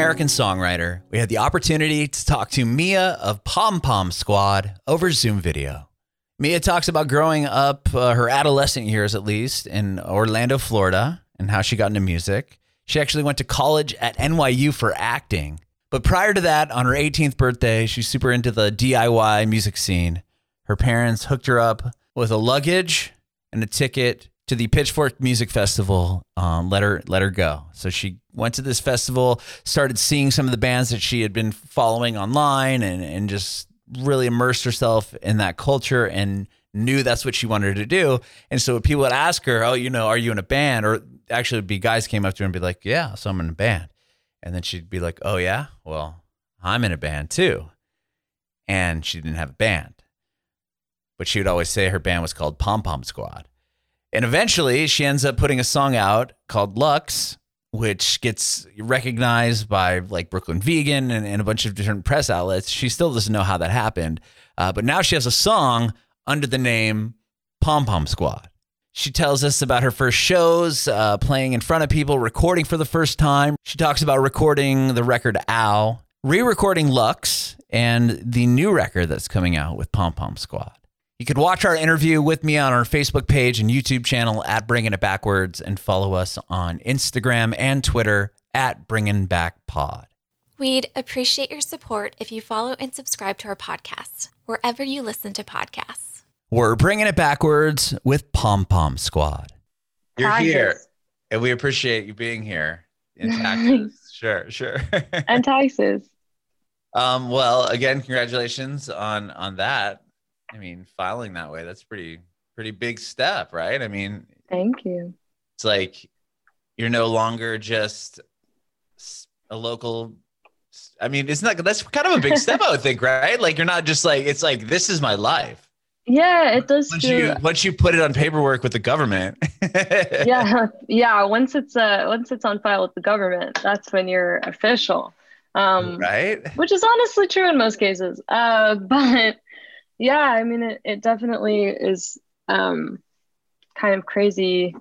American songwriter, we had the opportunity to talk to Mia of Pom Pom Squad over Zoom video. Mia talks about growing up, her adolescent years at least, in Orlando, Florida, and how she got into music. She actually went to college at NYU for acting. But prior to that, on her 18th birthday, she's super into the DIY music scene. Her parents hooked her up with a luggage and a ticket to the Pitchfork Music Festival. Let her go. So she went to this festival, started seeing some of the bands that she had been following online, and just really immersed herself in that culture and knew that's what she wanted to do. And so people would ask her, are you in a band? Or actually it'd be guys came up to her and be like, yeah, so I'm in a band. And then she'd be like, oh yeah, well, I'm in a band too. And she didn't have a band, but she would always say her band was called Pom Pom Squad. And eventually she ends up putting a song out called Lux, which gets recognized by like Brooklyn Vegan and a bunch of different press outlets. She still doesn't know how that happened. But now she has a song under the name Pom Pom Squad. She tells us about her first shows, playing in front of people, recording for the first time. She talks about recording the record Ow, re-recording Lux, and the new record that's coming out with Pom Pom Squad. You could watch our interview with me on our Facebook page and YouTube channel at Bringing It Backwards, and follow us on Instagram and Twitter at Bringing Back Pod. We'd appreciate your support if you follow and subscribe to our podcast, wherever you listen to podcasts. We're Bringing It Backwards with Pom Pom Squad. You're here, and we appreciate you being here in Texas. Sure. And Texas. Well, again, congratulations on that. I mean, filing that way, that's pretty big step, right? I mean, thank you. It's like you're no longer just a local. I mean, that's kind of a big step, I would think, right? Like you're not just like, it's like, this is my life. Yeah, it does. Once you put it on paperwork with the government. Yeah. Once it's on file with the government, that's when you're official. Right. Which is honestly true in most cases. But yeah, I mean, it definitely is kind of crazy.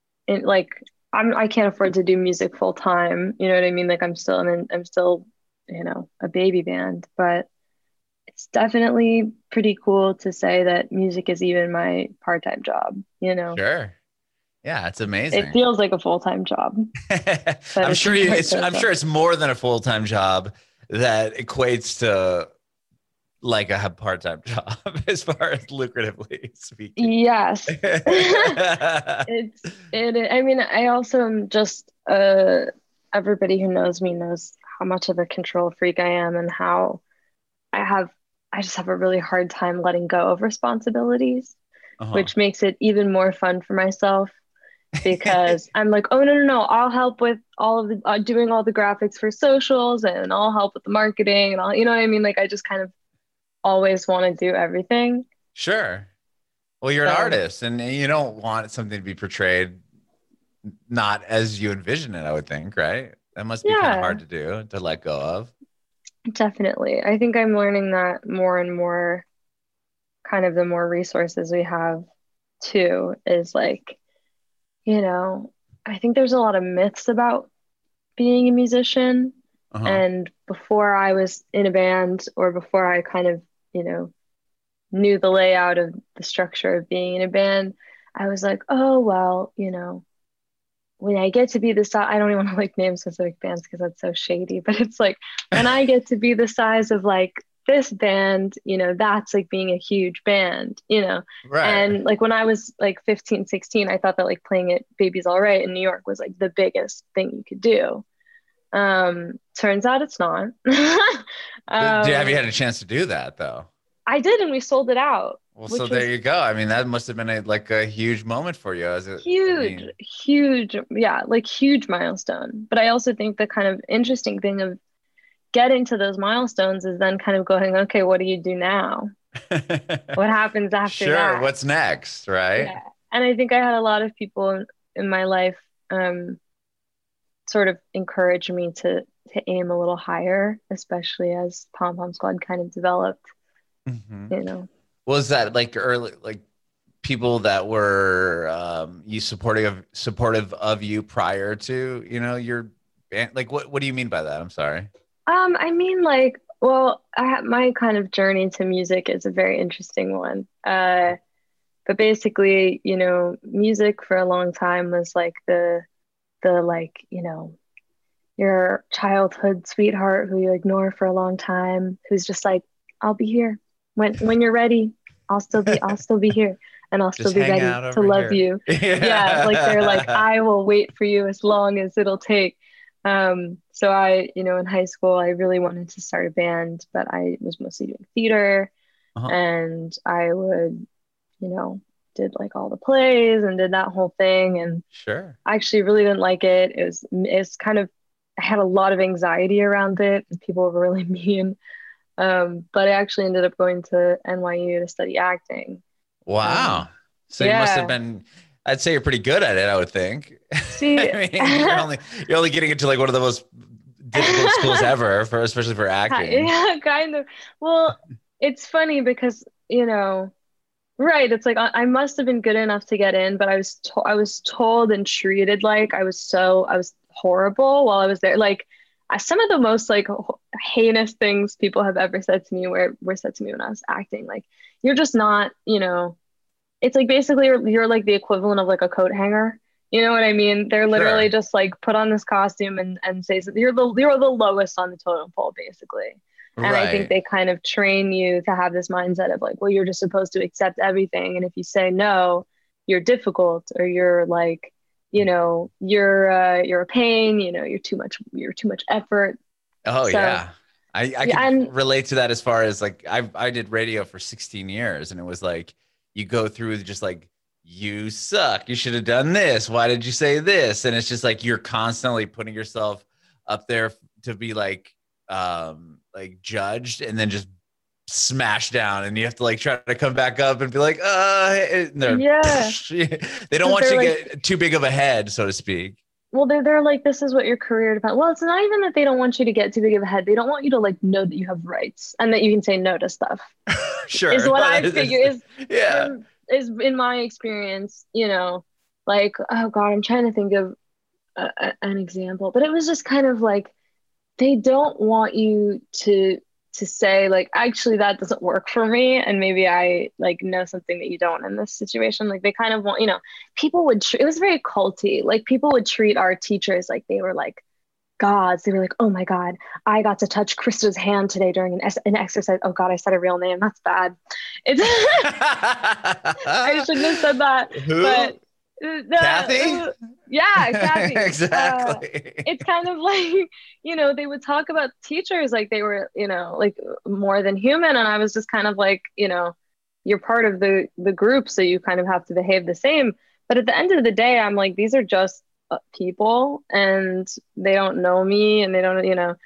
I can't afford to do music full time. You know what I mean? Like I'm still, a baby band, but it's definitely pretty cool to say that music is even my part-time job, Sure. Yeah, it's amazing. It feels like a full-time job. I'm sure it's more than a full-time job that equates to like a part-time job as far as lucratively speaking. Yes. I mean, I also am just everybody who knows me knows how much of a control freak I am, and how I just have a really hard time letting go of responsibilities, which makes it even more fun for myself, because I'm like, oh no, I'll help with all of the doing all the graphics for socials, and I'll help with the marketing and all, you know what I mean? Like I just kind of always want to do everything. Sure. Well, you're an artist, and you don't want something to be portrayed not as you envision it, I would think, right? That must be kind of hard to do, to let go of. Definitely. I think I'm learning that more and more, kind of the more resources we have too, is like, I think there's a lot of myths about being a musician. And before I was in a band, or before I kind of, knew the layout of the structure of being in a band, I was like, oh, well, when I get to be the size, I don't even want to like name specific bands because that's so shady, but it's like, when I get to be the size of like this band, that's like being a huge band, Right. And like when I was like 15, 16, I thought that like playing at Baby's All Right in New York was like the biggest thing you could do. Turns out it's not. Have you had a chance to do that though? I did, and we sold it out. Well, so there you go. I mean, that must have been a huge moment for you. Huge, yeah, like huge milestone. But I also think the kind of interesting thing of getting to those milestones is then kind of going, okay, what do you do now? What happens after that? Sure, what's next, right? Yeah. And I think I had a lot of people in my life sort of encourage me to aim a little higher, especially as Pom Pom Squad kind of developed. Was that like early, like people that were supportive of you prior to your band? Like, what do you mean by that? I'm sorry. I mean, like, well, my kind of journey to music is a very interesting one. But basically, music for a long time was like the like, your childhood sweetheart who you ignore for a long time, who's just like, I'll be here when you're ready. I'll still be here, and I'll still Just be hang ready out to over love here. you. Yeah, like they're like, Yeah. I will wait for you as long as it'll take. So in high school, I really wanted to start a band, but I was mostly doing theater, Uh-huh. and I would, you know, did like all the plays and did that whole thing, and Sure. I actually really didn't like it. It's kind of, I had a lot of anxiety around it, and people were really mean. But I actually ended up going to NYU to study acting. Um, Wow. So you must have yeah. been, I'd say you're pretty good at it, I would think. See, I mean, you're only getting into like one of the most difficult schools ever for especially for acting. yeah, kind of. Well, it's funny because, right, it's like I must have been good enough to get in, but I was told and treated like I was horrible while I was there. Like some of the most like heinous things people have ever said to me were said to me when I was acting. Like you're just not, it's like basically you're like the equivalent of like a coat hanger. You know what I mean? They're literally Sure. just like put on this costume and say something. You're the lowest on the totem pole, basically. And I think Right. they kind of train you to have this mindset of like, well, you're just supposed to accept everything. And if you say no, you're difficult, or you're like, you're a pain, you're too much effort. Oh So yeah. I yeah, could and relate to that as far as like I did radio for 16 years and it was like you go through just like you suck. You should have done this. Why did you say this? And it's just like you're constantly putting yourself up there to be like judged and then just smash down and you have to like try to come back up and be like and yeah, they don't because want they're you to like, get too big of a head, so to speak. well, they're like, this is what your career depends. Well, it's not even that they don't want you to get too big of a head. They don't want you to like know that you have rights and that you can say no to stuff. Is Sure. what I figure Yeah. is in my experience, like, oh God, I'm trying to think of an example, but it was just kind of like they don't want you to say like, actually that doesn't work for me, and maybe I like know something that you don't in this situation. Like they kind of want, people would it was very culty. Like people would treat our teachers like they were like gods. They were like, oh my God, I got to touch Krista's hand today during an exercise. Oh God, I said a real name. That's bad. It's I shouldn't have said that, but Who? Kathy? yeah, Kathy. Exactly. It's kind of like, they would talk about teachers like they were, like more than human. And I was just kind of like, you're part of the group, so you kind of have to behave the same. But at the end of the day, I'm like, these are just people, and they don't know me, and they don't,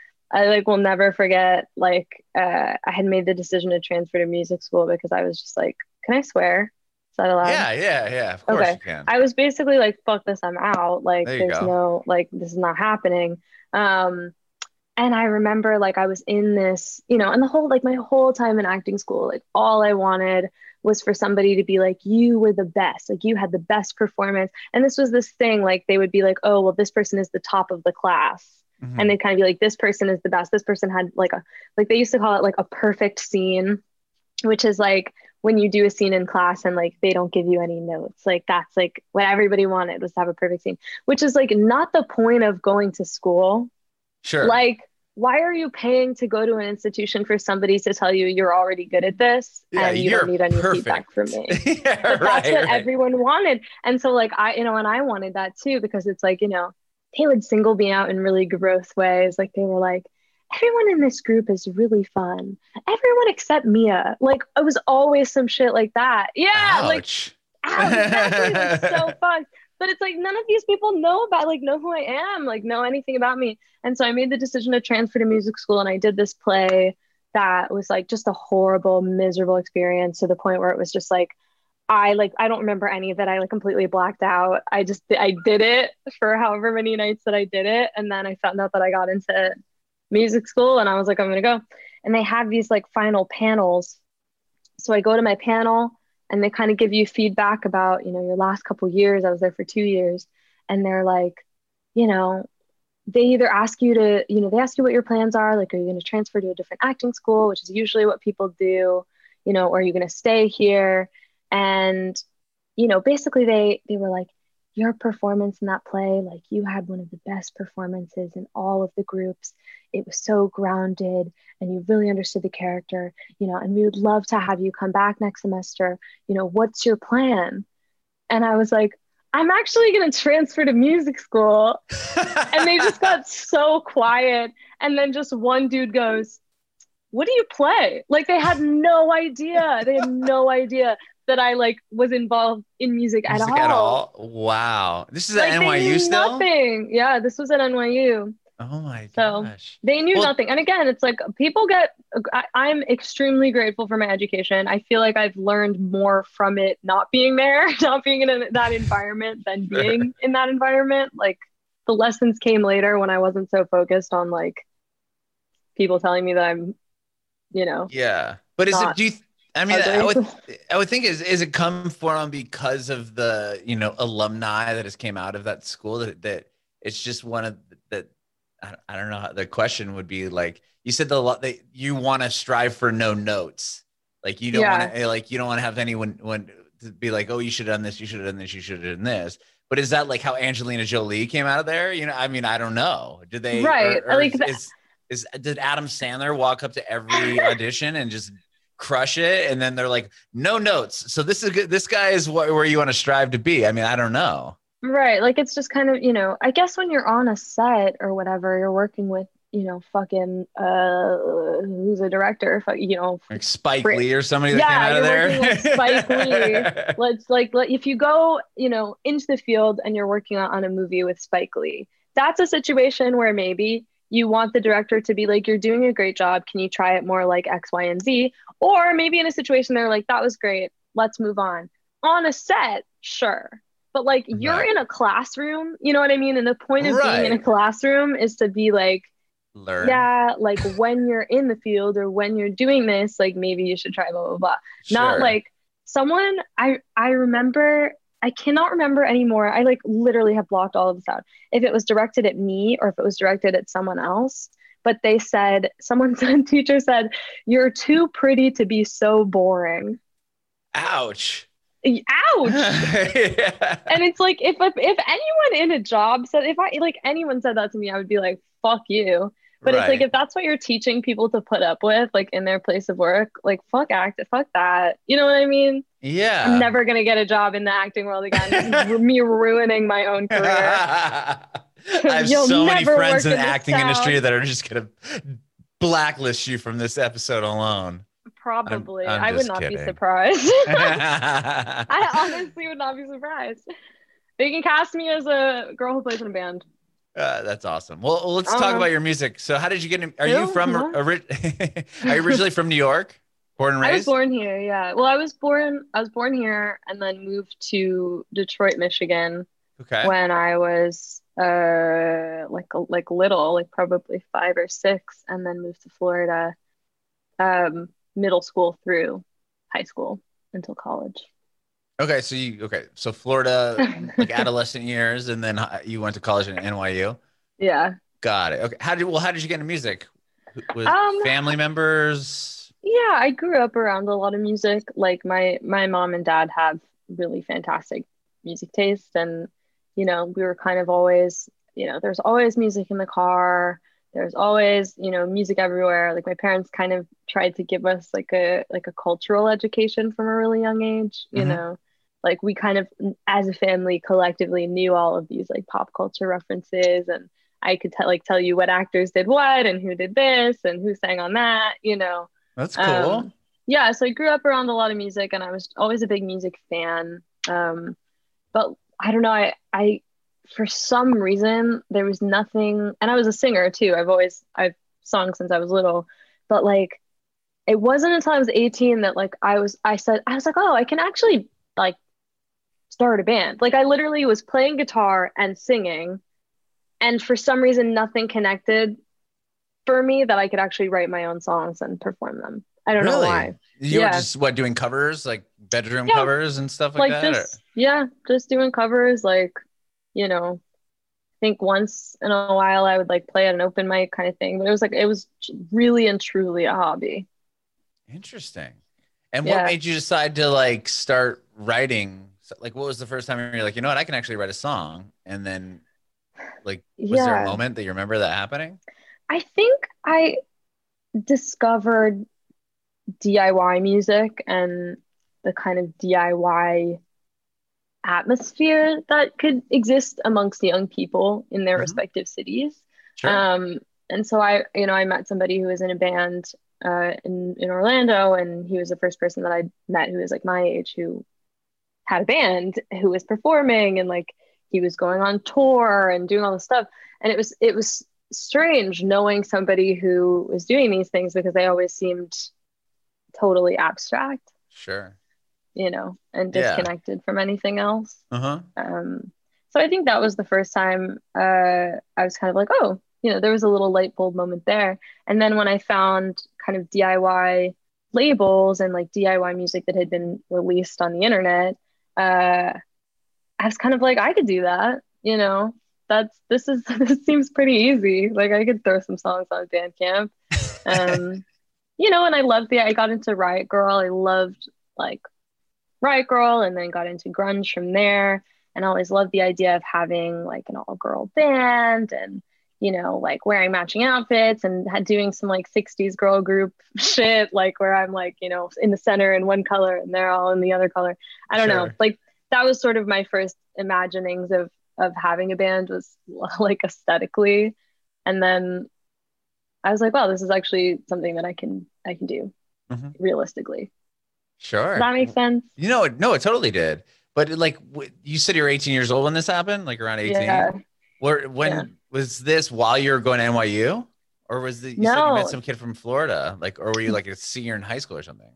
I like will never forget, like, I had made the decision to transfer to music school because I was just like, can I swear? Is that allowed? Yeah, yeah, yeah. Of course Okay. you can. I was basically like, fuck this, I'm out. Like, There you there's go. no, like, this is not happening. Um, and I remember like I was in this, and the whole, like my whole time in acting school, like all I wanted was for somebody to be like, you were the best, like you had the best performance. And this was this thing, like they would be like, oh, well, this person is the top of the class. And Mhm. they'd kind of be like, this person is the best. This person had like they used to call it like a perfect scene, which is like when you do a scene in class and like they don't give you any notes. Like that's like what everybody wanted, was to have a perfect scene, which is like not the point of going to school. Sure. Like, why are you paying to go to an institution for somebody to tell you you're already good at this Yeah, and you don't you're need any feedback from perfect. me? Yeah, But that's right, what right. everyone wanted. And so like and I wanted that too, because it's like, they would single me out in really gross ways. Like they were like, everyone in this group is really fun. Everyone except Mia. Like it was always some shit like that. Yeah, like, Ouch. ow, exactly, like so fucked. But it's like none of these people know who I am, like know anything about me. And so I made the decision to transfer to music school, and I did this play that was like just a horrible, miserable experience, to the point where it was just like I don't remember any of it. I like completely blacked out. I did it for however many nights that I did it, and then I found out that I got into music school, and I was like, I'm gonna go. And they have these like final panels. So I go to my panel, and they kind of give you feedback about, your last couple years. I was there for 2 years, and they're like, you know, they either ask you to, they ask you what your plans are. Like, are you going to transfer to a different acting school, which is usually what people do, or are you going to stay here? And, basically they were like, your performance in that play, like you had one of the best performances in all of the groups. It was so grounded and you really understood the character, and we would love to have you come back next semester. What's your plan? And I was like, I'm actually going to transfer to music school. And they just got so quiet. And then just one dude goes, what do you play? Like they had no idea. They had no idea that I like was involved in music at all. Wow. This is like, at NYU still? Nothing. Yeah, this was at NYU. Oh my so gosh. They knew nothing. And again, it's like I'm extremely grateful for my education. I feel like I've learned more from it not being there, not being in that environment than being in that environment. Like the lessons came later when I wasn't so focused on like people telling me that I'm, Yeah. But is it, I would think is it come from because of the, alumni that has came out of that school that it's just one of that. I don't know how the question would be like, you said you want to strive for no notes. Like you don't want to, like, you don't want to have anyone to be like, oh, you should have done this. You should have done this. You should have done this. But is that like how Angelina Jolie came out of there? I don't know. Did they, right. Did Adam Sandler walk up to every audition and just crush it? And then they're like, no notes. So this guy is where you want to strive to be. I don't know. Right. Like, it's just kind of, I guess when you're on a set or whatever, you're working with, fucking, who's a director, like Spike Lee or somebody that came out of there. With Spike Lee. If you go, into the field and you're working on a movie with Spike Lee, that's a situation where maybe you want the director to be like, you're doing a great job. Can you try it more like X, Y, and Z? Or maybe in a situation they're like, that was great. Let's move on. On a set, sure. But like you're in a classroom, you know what I mean? And the point of being in a classroom is to be like, learn. Yeah, like when you're in the field or when you're doing this, like maybe you should try blah, blah, blah. Sure. Not like someone, I remember, I cannot remember anymore. I like literally have blocked all of this out. If it was directed at me or if it was directed at someone else, but they said, teacher said, you're too pretty to be so boring. Ouch. Yeah. And it's like if anyone in a job said, anyone said that to me, I would be like, fuck you. But it's like, if that's what you're teaching people to put up with, like in their place of work, like fuck that. You know what I mean? Yeah. I'm never gonna get a job in the acting world again. This is me ruining my own career. I have so many friends in the acting industry that are just gonna blacklist you from this episode alone. Probably. I'm I would not kidding. be surprised. I honestly would not be surprised. They can cast me as a girl who plays in a band. That's awesome. Well, let's talk about your music. So how did you get in? Are you originally from New York? Born and raised? I was born here, yeah. Well, I was born here and then moved to Detroit, Michigan. Okay. When I was little, like probably 5 or 6, and then moved to Florida. Middle school through high school until college. Okay, so Florida, like adolescent years, and then you went to college at NYU. Yeah. Got it. Okay. How did you get into music? With family members? Yeah, I grew up around a lot of music. Like my mom and dad have really fantastic music taste, and we were kind of always, there's always music in the car. There's always, music everywhere. Like my parents kind of tried to give us like a cultural education from a really young age, you know, like we kind of, as a family collectively knew all of these like pop culture references, and I could tell you what actors did what and who did this and who sang on that, That's cool. Yeah. So I grew up around a lot of music and I was always a big music fan. But I don't know, I for some reason there was nothing, and I was a singer too. I've sung since I was little, but like it wasn't until I was 18 that like I was like, oh, I can actually like start a band. Like I literally was playing guitar and singing, and for some reason nothing connected for me that I could actually write my own songs and perform them. I don't know why. You were just doing covers, like bedroom covers and stuff like that? Just doing covers, like, think once in a while I would like play at an open mic kind of thing, but it was really and truly a hobby. Interesting. And what Yeah. made you decide to like start writing? Like, what was the first time you're like, you know what, I can actually write a song? And then, like, was there a Yeah. moment that you remember that happening? I think I discovered DIY music and the kind of DIY atmosphere that could exist amongst young people in their Hmm. respective cities. Sure. Um, and so I met somebody who was in a band in Orlando, and he was the first person that I met who was like my age who had a band who was performing and like he was going on tour and doing all this stuff. And it was strange knowing somebody who was doing these things because they always seemed totally abstract, Sure. and Yeah. disconnected from anything else. Uh-huh. So I think that was the first time I was kind of like, oh, there was a little light bulb moment there. And then when I found kind of DIY labels and like DIY music that had been released on the internet, I was kind of like, I could do that, this seems pretty easy. Like I could throw some songs on Bandcamp. Um, and I got into Riot Girl. I loved like Riot Girl and then got into grunge from there. And I always loved the idea of having like an all-girl band and, like wearing matching outfits and doing some like 60s girl group shit, like where I'm like, in the center in one color and they're all in the other color. I don't know. Sure. Like that was sort of my first imaginings of having a band was like aesthetically. And then I was like, wow, this is actually something that I can do Hmm. realistically. Does Sure. that make sense? No, it totally did. But like, you said you were 18 years old when this happened, like around Yeah. 18. Where, Yeah. when was this while you were going to NYU? Or you said you met No, some kid from Florida, like, or were you like a senior in high school or something?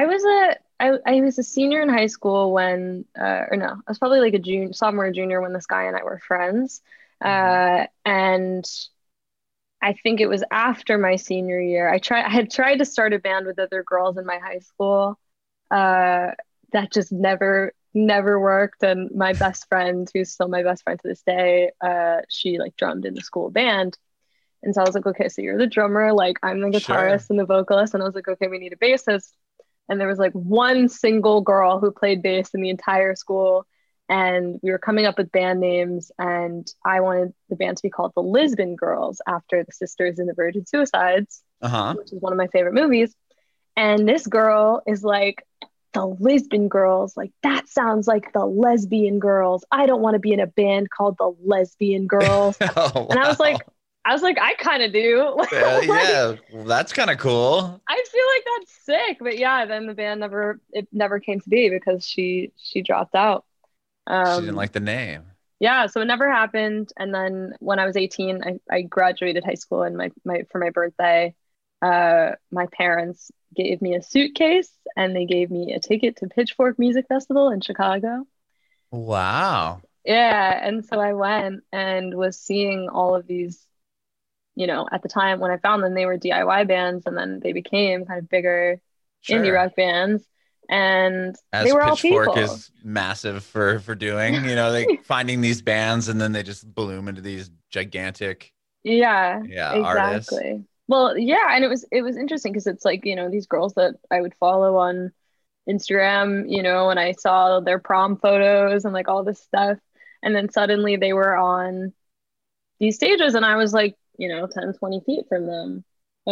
I was a senior in high school when or no, I was probably like a junior, sophomore, junior when this guy and I were friends. Hmm. And I think it was after my senior year. I had tried to start a band with other girls in my high school. Uh, that just never worked. And my best friend, who's still my best friend to this day, she like drummed in the school band. And so I was like, okay, so you're the drummer, like I'm the Sure. guitarist and the vocalist. And I was like, okay, we need a bassist. And there was like one single girl who played bass in the entire school. And we were coming up with band names. And I wanted the band to be called the Lisbon Girls after the sisters in the Virgin Suicides, Uh-huh. which is one of my favorite movies. And this girl is like, the Lisbon Girls, like that sounds like the Lesbian Girls. I don't want to be in a band called the Lesbian Girls. Oh, And wow. I was like, I kind of do. Like, Yeah, well, that's kind of cool. I feel like that's sick. But yeah, then the band never came to be because she dropped out. She didn't Um, like the name. yeah, so it never happened. And then when I was 18, I graduated high school and for my birthday, my parents gave me a suitcase and they gave me a ticket to Pitchfork Music Festival in Chicago. Wow. Yeah, and so I went and was seeing all of these, at the time when I found them, they were DIY bands and then they became kind of bigger indie Sure. rock bands and they As were all Pitchfork people. is massive for doing, like finding these bands and then they just bloom into these gigantic, Yeah, yeah, artists. exactly. Well, yeah, and it was interesting because it's like, these girls that I would follow on Instagram, and I saw their prom photos and like all this stuff. And then suddenly they were on these stages and I was like, 10, 20 feet from them.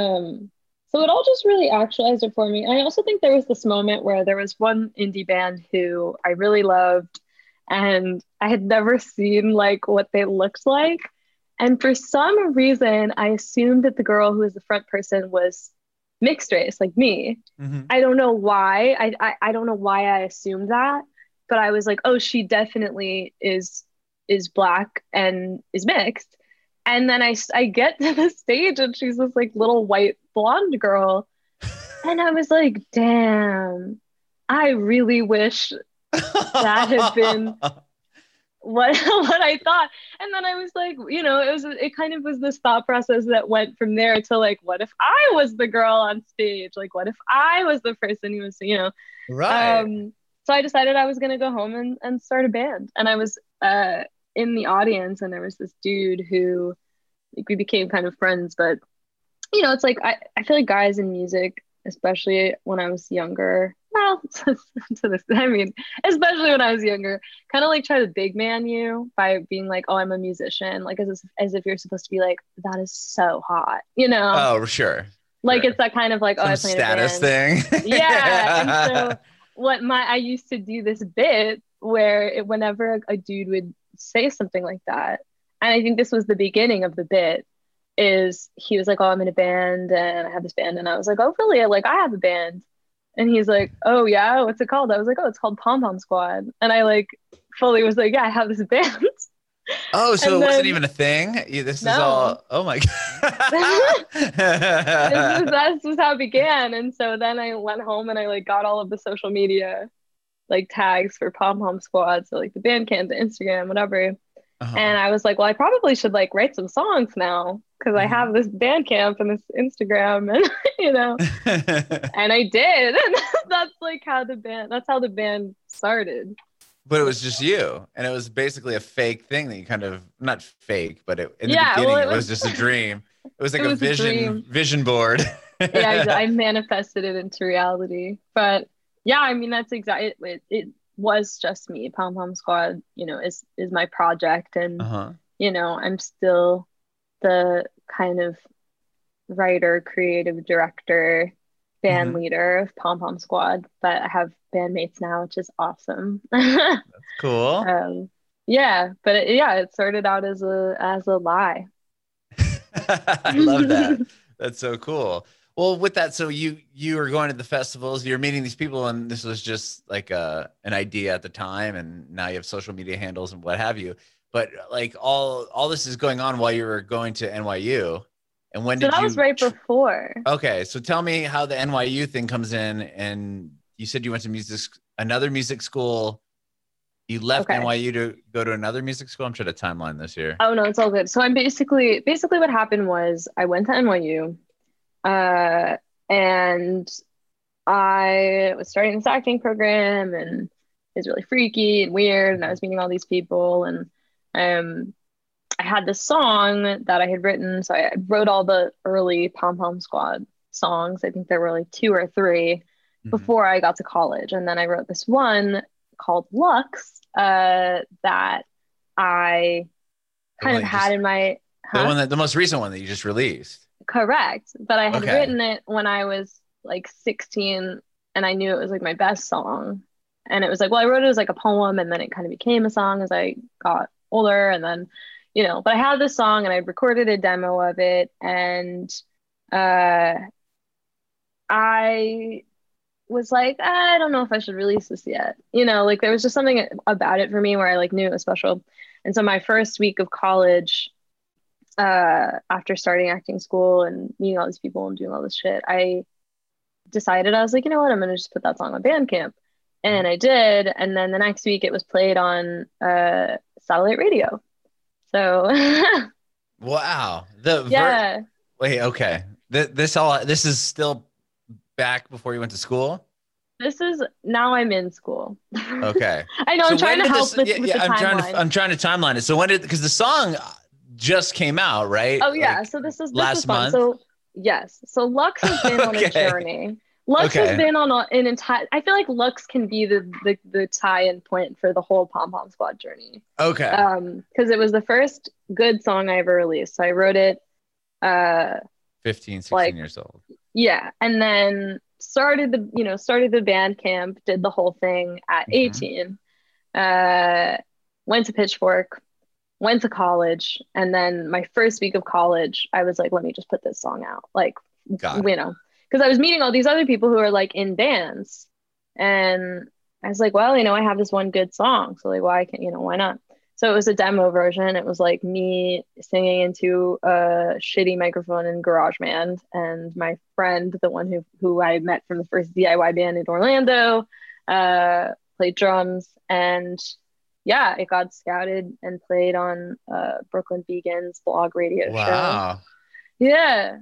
So it all just really actualized it for me. And I also think there was this moment where there was one indie band who I really loved and I had never seen like what they looked like. And for some reason, I assumed that the girl who was the front person was mixed race, like me. Hmm. I don't know why. I don't know why I assumed that, but I was like, oh, she definitely is black and is mixed. And then I get to the stage and she's this like little white blonde girl. And I was like, damn, I really wish that had been what what I thought. And then I was like, it kind of was this thought process that went from there to like, what if I was the girl on stage? Like, what if I was the person who was, Right. so I decided I was gonna go home and start a band. And I was in the audience, and there was this dude who, like, we became kind of friends. But it's like I feel like guys in music, especially when I was younger, well, to this, I mean, especially when I was younger, kind of like try to big man you by being like, oh, I'm a musician, like as if you're supposed to be like, that is so hot, Oh, sure. like Sure. it's that kind of like, oh, Some I play in a status band. thing. Yeah. And so I used to do this bit where whenever a dude would say something like that, and I think this was the beginning of the bit, is he was like, oh, I'm in a band and I have this band. And I was like, oh, really? Like, I have a band. And he's like, oh, yeah, what's it called? I was like, oh, it's called Pom Pom Squad. And I like fully was like, yeah, I have this band. Oh, so And it wasn't then, even a thing? This is no. all, oh my God. This was how it began. And so then I went home and I like got all of the social media like tags for Pom Pom Squad. So like the Bandcamp, the Instagram, whatever. Uh-huh. And I was like, well, I probably should like write some songs now because I Mhm. have this Bandcamp and this Instagram and and I did. And that's like that's how the band started. But it was just you, and it was basically a fake thing that you kind of, not fake, but in the Yeah, beginning well, it was just a dream. It was like It a was a dream. vision board. Yeah, I manifested it into reality. But yeah, I mean, that's exactly it was just me. Pom Pom Squad, is my project. And Uh-huh. I'm still the kind of writer, creative director, band Mhm. leader of Pom Pom Squad, but I have bandmates now, which is awesome. Cool. Yeah, but it started out as a lie. I love that. That's so cool. Well, with that, so you were going to the festivals, you're meeting these people, and this was just like an idea at the time, and now you have social media handles and what have you. But like all this is going on while you were going to NYU. And when So did that you was right before. Okay, so tell me how the NYU thing comes in. And you said you went to another music school. You left Okay. NYU to go to another music school. I'm trying to timeline this here. Oh no, it's all good. So I'm basically what happened was I went to NYU, and I was starting this acting program, and it was really freaky and weird, and I was meeting all these people, and I had this song that I had written. So I wrote all the early Pom Pom Squad songs. I think there were like 2 or 3 before I got to college, and then I wrote this one called Lux that I kind of had in my the most recent one that you just released. Correct. But I had written it when I was like 16, and I knew it was like my best song. And it was like, well, I wrote it as like a poem, and then it kind of became a song as I got older. And then, but I had this song and I recorded a demo of it, and I was like, I don't know if I should release this yet. Like there was just something about it for me where I like knew it was special. And so my first week of college, after starting acting school and meeting all these people and doing all this shit, I decided, I was like, you know what, I'm gonna just put that song on Bandcamp. And I did. And then the next week it was played on satellite radio. So wow. Wait, okay. This is still back before you went to school? Now I'm in school. Okay. I know, I'm trying to help with the timeline. I'm trying to timeline it. So because the song just came out, right? Oh yeah. So this is last month. So yes. So Lux has been on a journey. Lux has been on an entire. I feel like Lux can be the tie-in point for the whole Pom Pom Squad journey. Okay. Because it was the first good song I ever released. So I wrote it 15, 16 years old. Yeah. And then started the Bandcamp, did the whole thing at 18. Went to Pitchfork, went to college, and then my first week of college, I was like, let me just put this song out. Like, because I was meeting all these other people who are like in bands, and I was like, well, I have this one good song, so like, why not? So it was a demo version. It was like me singing into a shitty microphone in GarageBand, and my friend, the one who I met from the first DIY band in Orlando, played drums. And yeah, it got scouted and played on Brooklyn Vegan's blog radio show. Yeah.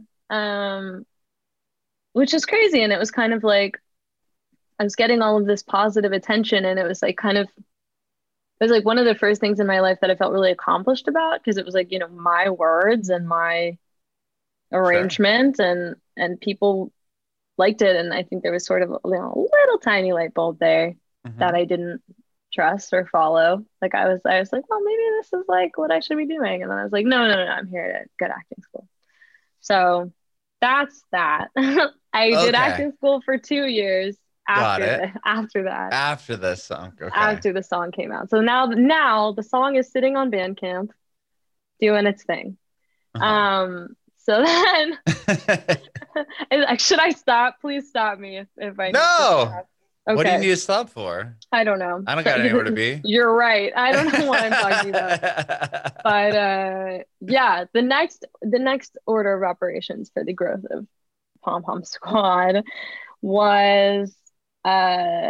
Which is crazy. And it was kind of like I was getting all of this positive attention, and it was like kind of was like one of the first things in my life that I felt really accomplished about, because it was like, my words and my Sure. arrangement, and people liked it. And I think there was sort of a little tiny light bulb there that Hmm. I didn't trust or follow. Like I was like, well, maybe this is like what I should be doing. And then I was like, no, no, no, no, I'm here to go to acting school. So that's that. I did Okay. acting school for 2 years Got it. after that, After this song. Okay. after the song came out. So now the song is sitting on Bandcamp doing its thing. Uh-huh. So then like, should I stop? Please stop me if I need to No. stop. What do you Okay. need to stop for? I don't know. I don't got anywhere to be. You're right. I don't know what I'm talking about. But yeah, the next order of operations for the growth of Pom Pom Squad was uh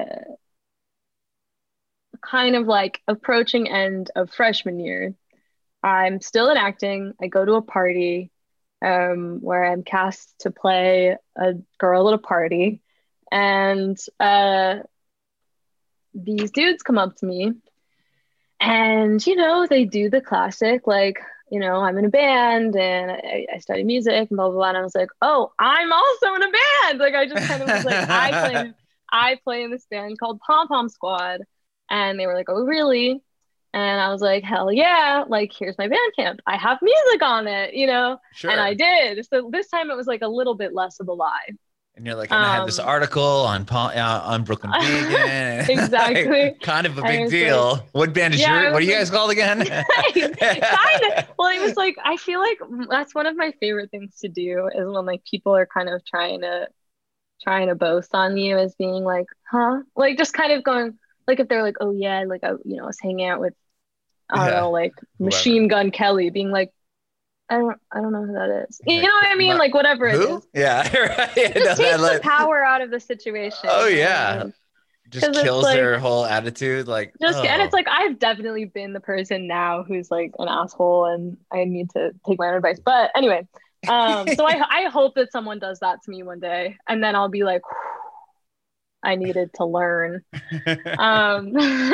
kind of like approaching end of freshman year. I'm still in acting. I go to a party where I'm cast to play a girl at a party, and these dudes come up to me, and they do the classic, like, I'm in a band and I study music and blah blah blah. And I was like, oh, I'm also in a band. Like, I just kind of was like, I play in this band called Pom Pom Squad. And they were like, oh, really? And I was like, hell yeah, like, here's my Bandcamp. I have music on it. And I Sure. did. So this time it was like a little bit less of a lie. And you're like, and I have this Um, article on Brooklyn Vegan, exactly. kind of a I big was like, deal. What band is yeah, your? I What are was you like, guys called again? kind of. Well, it was like, I feel like that's one of my favorite things to do, is when like people are kind of trying to boast on you as being like, huh? Like, just kind of going, like, if they're like, oh yeah, like, I was hanging out with, I don't Yeah, know, like whoever. Machine Gun Kelly, being like, I don't know who that is. You know Like, what I mean? Like, whatever it who? is. Yeah, right. It just No, that takes the like, power out of the situation, oh you know what I yeah, mean? just Because it's kills like, their whole attitude. Like, and it's oh, like, I've definitely been the person now who's like an asshole, and I need to take my own advice. But anyway, so I hope that someone does that to me one day, and then I'll be like, I needed to learn. Um,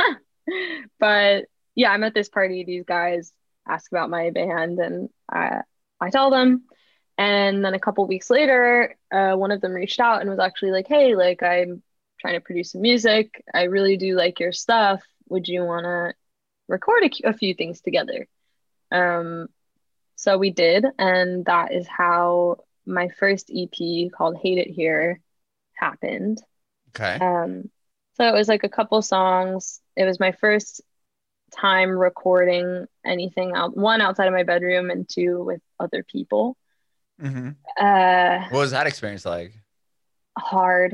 but yeah, I'm at this party. These guys ask about my band, and I tell them. And then a couple weeks later, one of them reached out and was actually like, "Hey, like, I'm trying to produce some music. I really do like your stuff. Would you want to record a few things together?" Um, so we did, and that is how my first EP called "Hate It Here" happened. okay, Um, so it was like a couple songs. It was my first time recording anything out, one outside of my bedroom and two with other people. hmm. Uh, What was that experience like? hard.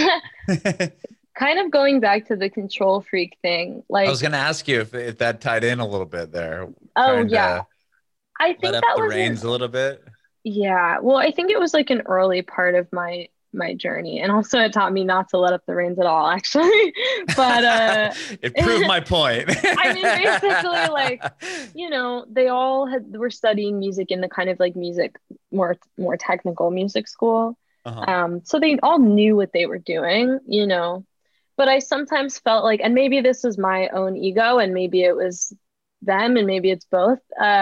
Kind of going back to the control freak thing. I was Like, gonna ask you if that tied in a little bit there, oh trying yeah, to I let think up that the was an reins a little bit. yeah. Well, I think it was like an early part of my journey, and also it taught me not to let up the reins at all, actually. But It proved my point. I mean, basically, like, they all were studying music in the kind of like music, more technical music school. Uh-huh. So they all knew what they were doing. But I sometimes felt like, and maybe this was my own ego, and maybe it was them, and maybe it's both.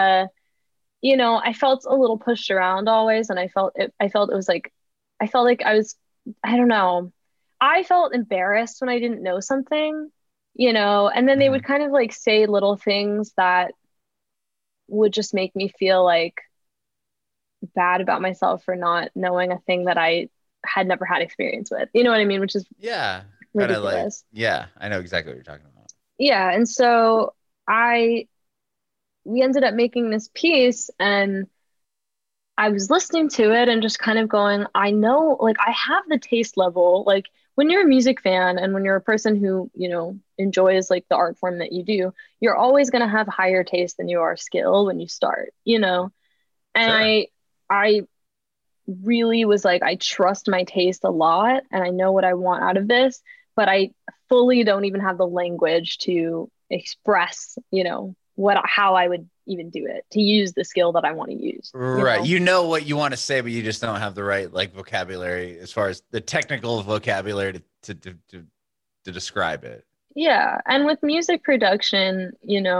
I felt a little pushed around always, and I felt it was like, I felt like I don't know. I felt embarrassed when I didn't know something, and then they would Mhm. kind of like say little things that would just make me feel like bad about myself for not knowing a thing that I had never had experience with. You know what I mean? Which is Yeah, kind of like, ridiculous. yeah, I know exactly what you're talking about. Yeah, and so I we ended up making this piece, and I was listening to it and just kind of going, I know, like, I have the taste level. Like, when you're a music fan and when you're a person who enjoys like the art form that you do, you're always going to have higher taste than you are skill when you start. And Sure. I really was like, I trust my taste a lot and I know what I want out of this, but I fully don't even have the language to express, how I would even do it, to use the skill that I want to use, you Right. know? You know what you want to say, but you just don't have the right like vocabulary as far as the technical vocabulary to describe it. Yeah. And with music production,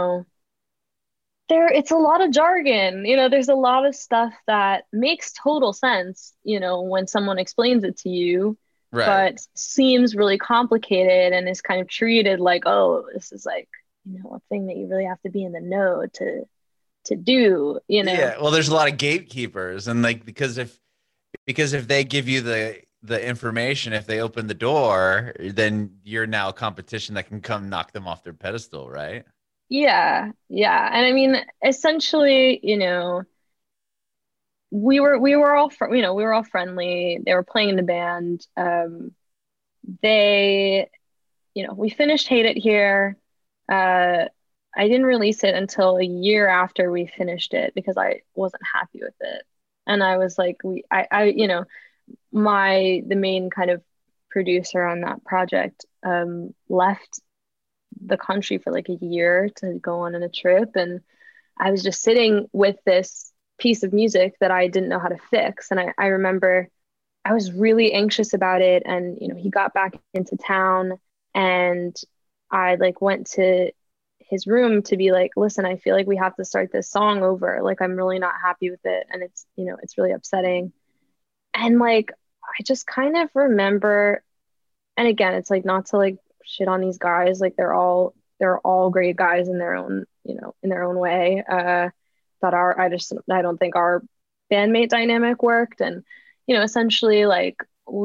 it's a lot of jargon. There's a lot of stuff that makes total sense, when someone explains it to you, Right. but seems really complicated and is kind of treated like, oh, this is like, a thing that you really have to be in the know to do. Yeah. Well, there's a lot of gatekeepers, and like because if they give you the information, if they open the door, then you're now competition that can come knock them off their pedestal, right? Yeah, yeah. And I mean, essentially, we were all we were all friendly. They were playing in the band. They, we finished Hate It Here. Uh, I didn't release it until a year after we finished it because I wasn't happy with it. And I was like, the main kind of producer on that project, left the country for like a year to go on a trip. And I was just sitting with this piece of music that I didn't know how to fix. And I remember I was really anxious about it. And, he got back into town and I like went to his room to be like, listen, I feel like we have to start this song over. Like, I'm really not happy with it. And it's really upsetting. And like, I just kind of remember, and again, it's like not to like shit on these guys. Like they're all great guys in their own, in their own way. But I don't think our bandmate dynamic worked. And, essentially like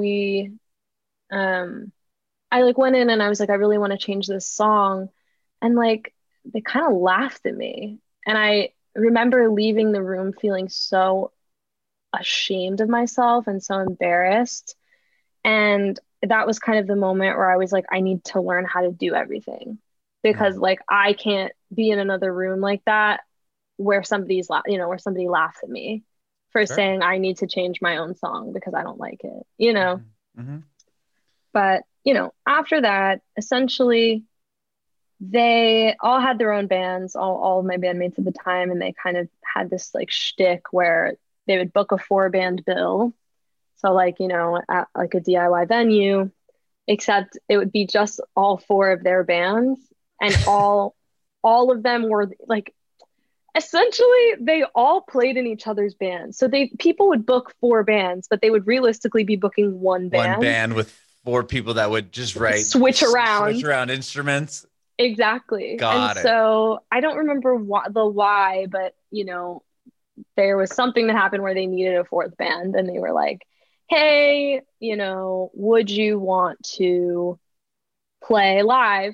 I like went in and I was like, I really want to change this song. And like they kind of laughed at me. And I remember leaving the room feeling so ashamed of myself and so embarrassed. And that was kind of the moment where I was like, I need to learn how to do everything because Mm. like I can't be in another room like that where where somebody laughs at me for Sure. saying I need to change my own song because I don't like it. Hmm. But, after that, essentially they all had their own bands, all of my bandmates at the time, and they kind of had this like shtick where they would book a 4 band bill. So like, at like a DIY venue, except it would be just all 4 of their bands and all of them were like essentially they all played in each other's bands. So people would book 4 bands, but they would realistically be booking one One band, band with four people that would just switch switch around. around instruments. Exactly. And Got it. so I don't remember why, but there was something that happened where they needed a 4th band and they were like, hey, would you want to play live?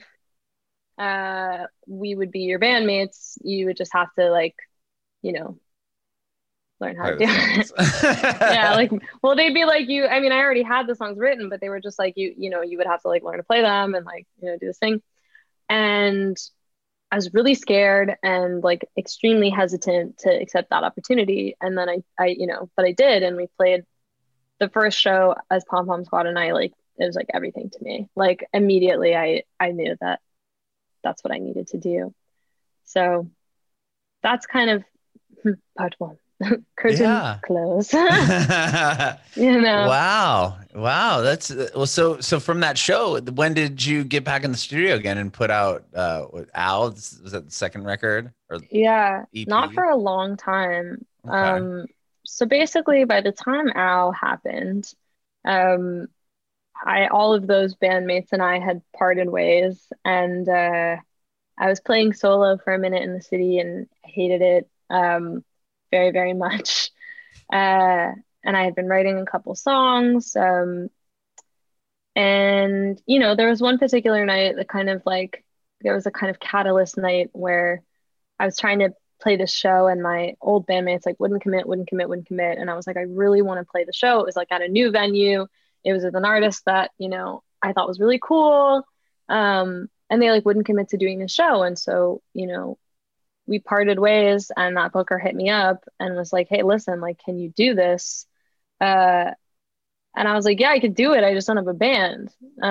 We would be your bandmates. You would just have to like, you know, learn how to Play the do it. songs. Yeah, like, well, they'd be like, I mean, I already had the songs written, but they were just like, you would have to like learn to play them and like, do this thing. And I was really scared and like extremely hesitant to accept that opportunity. And then but I did, and we played the first show as Pom Pom Squad, and I like it was like everything to me. Like immediately, I knew that that's what I needed to do. So that's kind of part one. Curtain Yeah. close. you know. Wow. Wow. That's well, so from that show, when did you get back in the studio again and put out Al? Was that the second record or Yeah, not EP? for a long time. Okay. So basically, by the time Owl happened, um, I all of those bandmates and I had parted ways, and I was playing solo for a minute in the city and hated it very, very much. And I had been writing a couple songs, and there was one particular night that kind of like there was a kind of catalyst night where I was trying to play this show and my old bandmates like wouldn't commit, wouldn't commit, wouldn't commit. And I was like, I really want to play the show. It was like at a new venue. It was with an artist that, I thought was really cool. And they like wouldn't commit to doing the show. And so, we parted ways and that booker hit me up and was like, hey, listen, like, can you do this? Uh, and I was like, yeah, I could do it. I just don't have a band.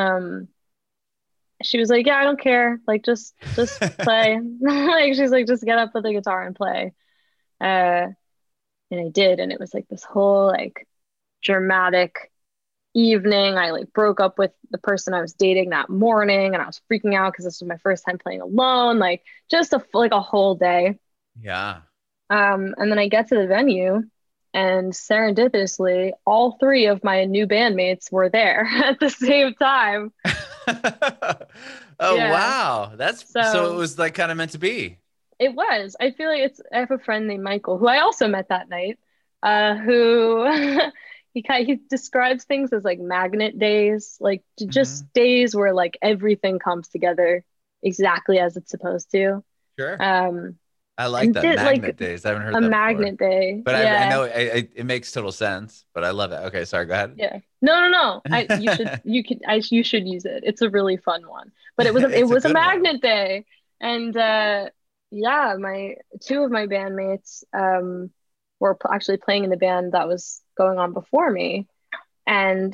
She was like, yeah, I don't care. Like, just play. Like, she's like, just get up with the guitar and play. And I did. And it was like this whole like dramatic evening. I like broke up with the person I was dating that morning, and I was freaking out because this was my first time playing alone. Like just a whole day. Yeah. And then I get to the venue, and serendipitously, all three of my new bandmates were there at the same time. Oh, Yeah. wow. So it was like kind of meant to be. It was. I feel like I have a friend named Michael who I also met that night, who he describes things as like magnet days, like just days where like everything comes together exactly as it's supposed to. Sure. I like that, magnet days. I haven't heard that before. A magnet day. But I know it makes total sense, but I love it. Okay, sorry, go ahead. Yeah. No. You should use it. It's a really fun one. But it was a magnet day. And yeah, my two of my bandmates were actually playing in the band that was going on before me. And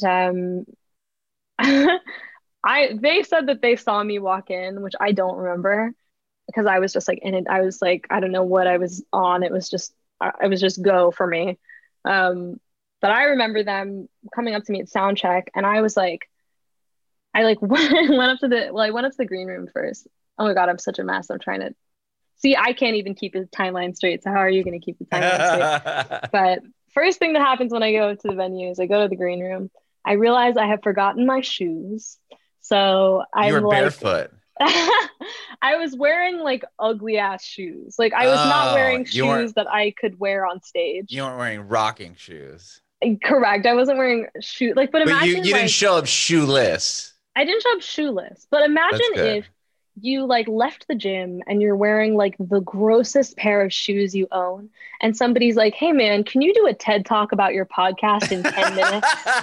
they said that they saw me walk in, which I don't remember, because I was just like in it. I was like, I don't know what I was on. It was just go for me. But I remember them coming up to me at sound check, and I was like, I went up to the green room first. Oh my God, I'm such a mess. I'm trying to see, I can't even keep the timeline straight. So how are you going to keep the timeline straight? But first thing that happens when I go to the venue is I go to the green room. I realize I have forgotten my shoes. So you were barefoot. I was wearing like ugly ass shoes. Like I was not wearing shoes that I could wear on stage. You weren't wearing rocking shoes. Correct. I wasn't wearing shoes. Like, but imagine you didn't show up shoeless. I didn't show up shoeless. But imagine if you like left the gym and you're wearing like the grossest pair of shoes you own, and somebody's like, "Hey man, can you do a TED talk about your podcast in 10 minutes?"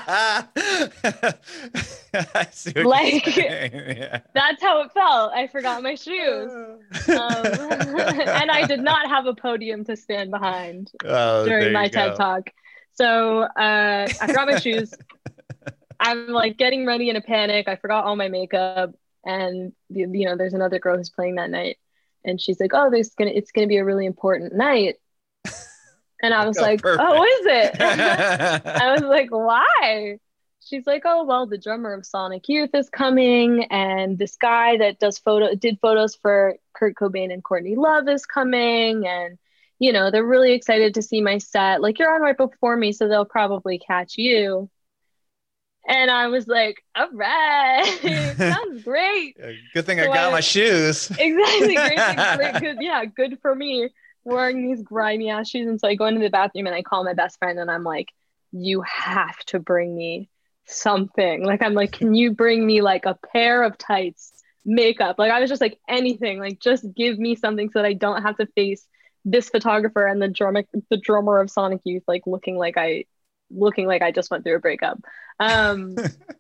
I see what yeah. That's how it felt. I forgot my shoes. And I did not have a podium to stand behind during my TED talk. So I forgot my shoes. I'm like getting ready in a panic. I forgot all my makeup. And there's another girl who's playing that night, and she's like, "Oh, it's gonna be a really important night." And I was like, perfect. "Oh, is it?" I was like, "Why?" She's like, "Oh, well, the drummer of Sonic Youth is coming, and this guy that did photos for Kurt Cobain and Courtney Love is coming, and they're really excited to see my set. Like, you're on right before me, so they'll probably catch you." And I was like, all right, sounds great. Good thing I got my shoes. Exactly. Great. Good. Yeah, good for me wearing these grimy ass shoes. And so I go into the bathroom and I call my best friend and I'm like, you have to bring me something. Like, I'm like, can you bring me like a pair of tights, makeup? Like, I was just like, anything. Like, just give me something so that I don't have to face this photographer and the drummer of Sonic Youth, like looking like I just went through a breakup. And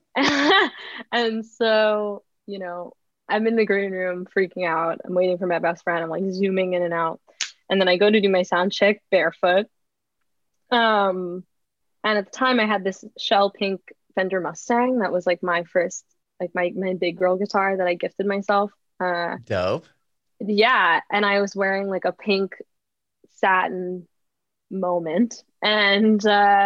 so, I'm in the green room freaking out. I'm waiting for my best friend. I'm like zooming in and out. And then I go to do my sound check barefoot. And at the time I had this shell pink Fender Mustang. That was like my first, like my big girl guitar that I gifted myself. Dope. Yeah. And I was wearing like a pink satin Moment. And,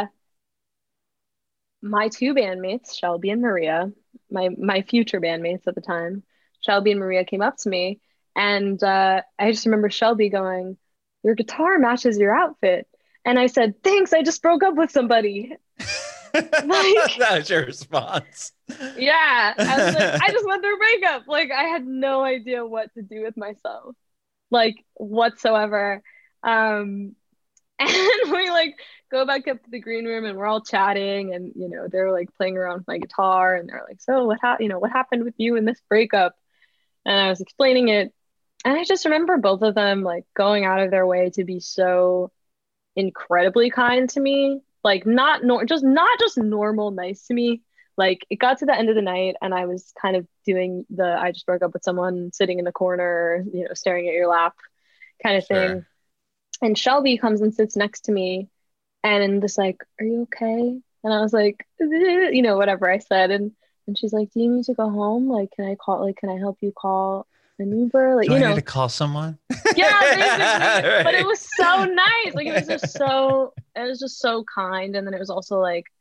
my two bandmates, Shelby and Maria, my future bandmates at the time, Shelby and Maria came up to me, and I just remember Shelby going, "Your guitar matches your outfit." And I said, "Thanks, I just broke up with somebody." That was your response. Yeah. I was like, I just went through a breakup. Like, I had no idea what to do with myself, like, whatsoever. And we like go back up to the green room and we're all chatting, and they're like playing around with my guitar, and they're like, "So what happened with you in this breakup?" And I was explaining it, and I just remember both of them like going out of their way to be so incredibly kind to me, like not just normal nice to me. Like, it got to the end of the night and I was kind of doing the I just broke up with someone sitting in the corner, staring at your lap kind of thing. And Shelby comes and sits next to me and just like, "Are you okay?" And I was like, whatever I said. And she's like, "Do you need to go home? Like, can I help you call an Uber?" Like, Do I need to call someone? Yeah, basically. Right. But it was so nice. Like, it was just so kind. And then it was also like,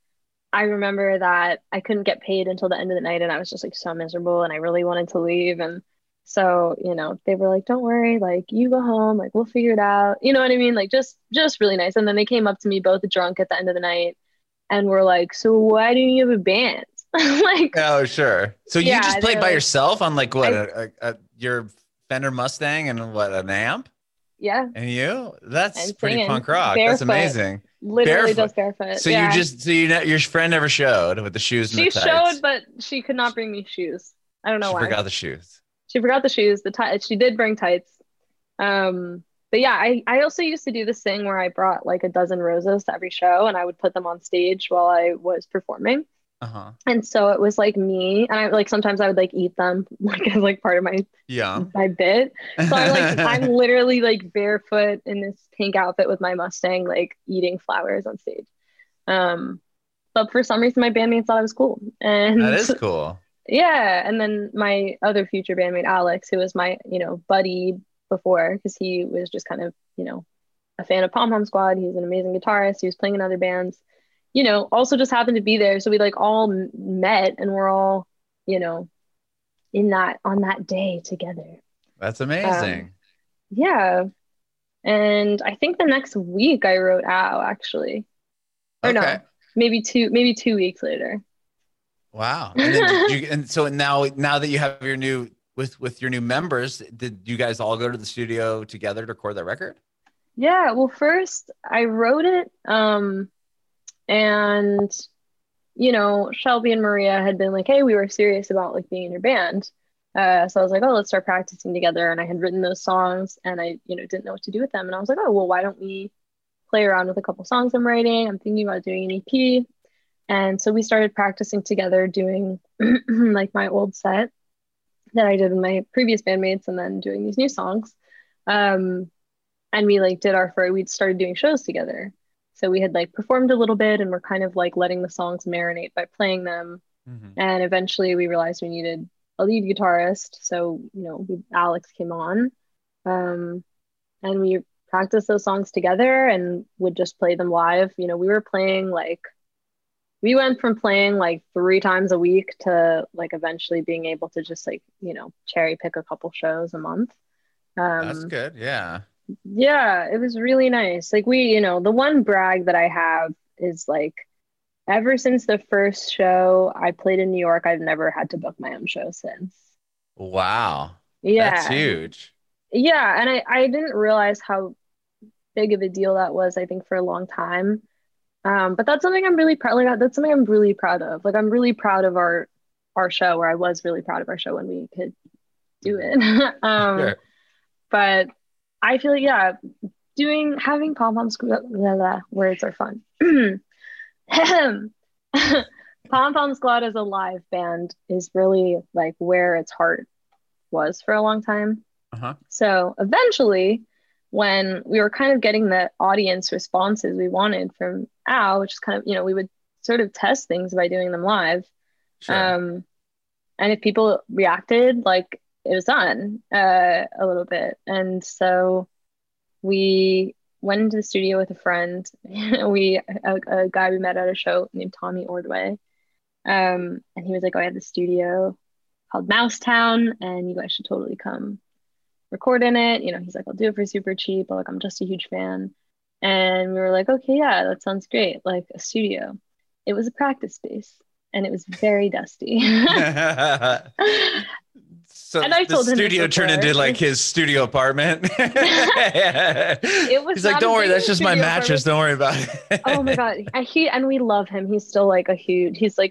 I remember that I couldn't get paid until the end of the night and I was just like so miserable and I really wanted to leave. And so, they were like, don't worry, like you go home, like we'll figure it out. You know what I mean? Like just really nice. And then they came up to me both drunk at the end of the night and were like, so why do you have a band? Like, Oh, sure. So you yeah, just played they're by like, yourself on like what, I your Fender Mustang and what, an amp? yeah, And you? That's and pretty singing punk rock. That's barefoot, amazing. literally Barefoot. just barefoot. So Yeah. your friend never showed with the shoes and the She showed, tights. but she could not bring me shoes. I don't know She why. forgot the shoes. She forgot the shoes, the tights. She did bring tights. But yeah, I also used to do this thing where I brought like a dozen roses to every show and I would put them on stage while I was performing. Uh-huh. And so it was like me, and I like sometimes I would like eat them like as like part of Yeah. my bit. So I'm literally like barefoot in this pink outfit with my Mustang, like eating flowers on stage. But for some reason my bandmates thought it was cool. That And is cool. yeah, and then my other future bandmate Alex, who was my, buddy before, because he was just kind of, a fan of Pom Pom Squad. He's an amazing guitarist. He was playing in other bands, also just happened to be there. So we like all met and we're all, in that on that day together. That's amazing. Yeah. And I think the next week I wrote Ow actually. Or Okay. no, maybe 2 weeks later. Wow. And then and so now that you have your new with your new members, did you guys all go to the studio together to record that record? Yeah, well first I wrote it and Shelby and Maria had been like, hey, we were serious about like being in your band. So I was like, oh, let's start practicing together. And I had written those songs and I, didn't know what to do with them. And I was like, oh, well, why don't we play around with a couple songs I'm writing? I'm thinking about doing an EP. And so we started practicing together doing like my old set that I did with my previous bandmates and then doing these new songs. And we like we'd started doing shows together. So we had like performed a little bit and we're kind of like letting the songs marinate by playing them. Mm-hmm. And eventually we realized we needed a lead guitarist. So, Alex came on and we practiced those songs together and would just play them live. We went from playing like 3 times a week to like eventually being able to just like, cherry pick a couple shows a month. That's good. Yeah. Yeah, it was really nice. Like the one brag that I have is like ever since the first show I played in New York, I've never had to book my own show since. Wow. Yeah. That's huge. Yeah, and I didn't realize how big of a deal that was, I think, for a long time. But that's something I'm really proud that's something I'm really proud of. Like I'm really proud of our show, or I was really proud of our show when we could do it. Sure. But I feel like, yeah, having Pom Pom Squad, words are fun. Pom Pom Squad as a live band is really like where its heart was for a long time. Uh-huh. So eventually, when we were kind of getting the audience responses we wanted from Ow, which is kind of, we would sort of test things by doing them live. Sure. And if people reacted, like it was done a little bit. And so we went into the studio with a friend. A guy we met at a show named Tommy Ordway. And he was like, oh, I have the studio called Mousetown and you guys should totally come record in it. He's like, I'll do it for super cheap. Like, I'm just a huge fan. And we were like, okay, yeah, that sounds great. Like a studio. It was a practice space and it was very dusty. So and I the told him studio turned into like his studio apartment. It was He's like, don't worry, that's just my mattress. Apartment. Don't worry about it. Oh my God. And we love him. He's still like he's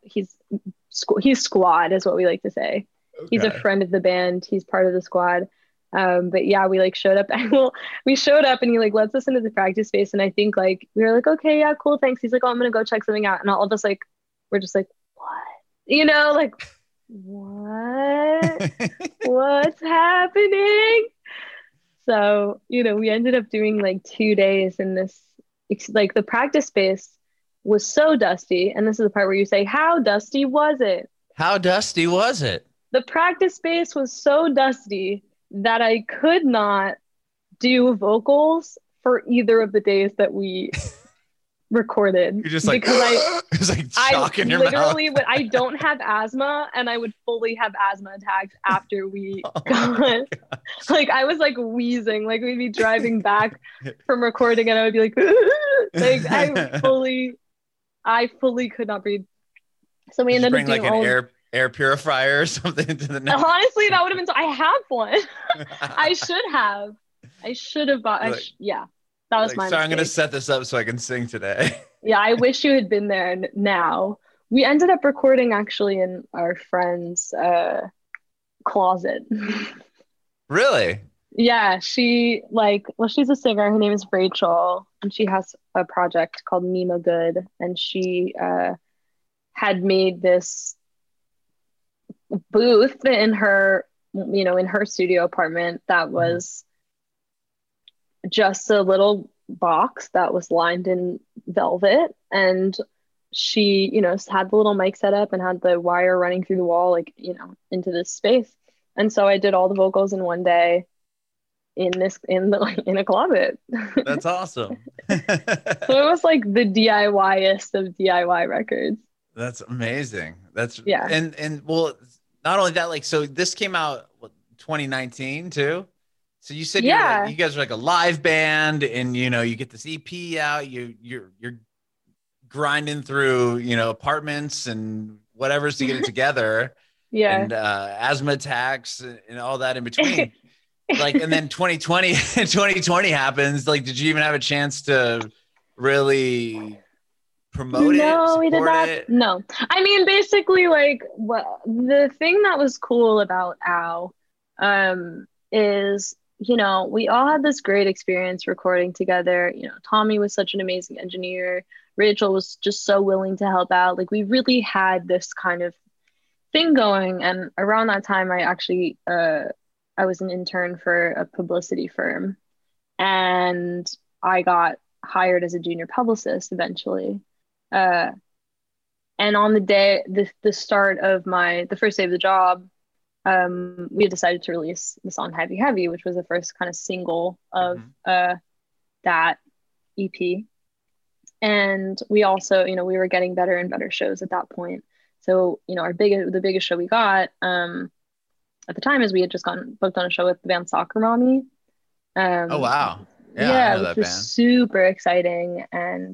squad is what we like to say. Okay. He's a friend of the band. He's part of the squad. But yeah, we like showed up and we showed up and he like lets us into the practice space. And I think like, we were like, okay, yeah, cool. Thanks. He's like, oh, I'm going to go check something out. And all of us like, we're just like, what? Like, what? What's happening? So, we ended up doing like 2 days in this, like the practice space was so dusty. And this is the part where you say, how dusty was it? How dusty was it? The practice space was so dusty that I could not do vocals for either of the days that we recorded You're just like, because it's like I shock in your mouth. literally would, I don't have asthma, and I would fully have asthma attacks after we got, like, I was like wheezing, like we'd be driving back from recording and I would be like, like I fully could not breathe. So we Did you ended up bring doing like an all, air purifier or something to the next? honestly, that would have been, so I have one. I should have bought, You're like, yeah, that was like, my sorry, I'm going to mistake. set this up so I can sing today. Yeah, I wish you had been there now. We ended up recording actually in our friend's closet. Really? Yeah, she like, well, she's a singer. Her name is Rachel, and she has a project called Mima Good, and she had made this booth in her, in her studio apartment that was just a little box that was lined in velvet, and she, had the little mic set up and had the wire running through the wall, like, into this space. And so I did all the vocals in one day in a closet. That's awesome. So it was like the DIY-est of DIY records. That's amazing. That's Yeah. And well, not only that, like, so this came out 2019 too. So you said Yeah. you guys are like a live band, and you get this EP out. You're grinding through apartments and whatever's to get it together. Yeah. And asthma attacks and all that in between. Like, and then 2020 happens. Like, did you even have a chance to really promote No, it? we did not. It? No. I mean, basically, like, the thing that was cool about OW is, we all had this great experience recording together. Tommy was such an amazing engineer. Rachel was just so willing to help out. Like, we really had this kind of thing going. And around that time, I actually, I was an intern for a publicity firm, and I got hired as a junior publicist eventually. And on the day, the start of the first day of the job, we had decided to release the song Heavy Heavy, which was the first kind of single of that EP. And we also, we were getting better and better shows at that point. So, the biggest show we got at the time is we had just gotten booked on a show with the band Soccer Mommy. Oh, wow. Yeah, I know which that was band. super exciting. And,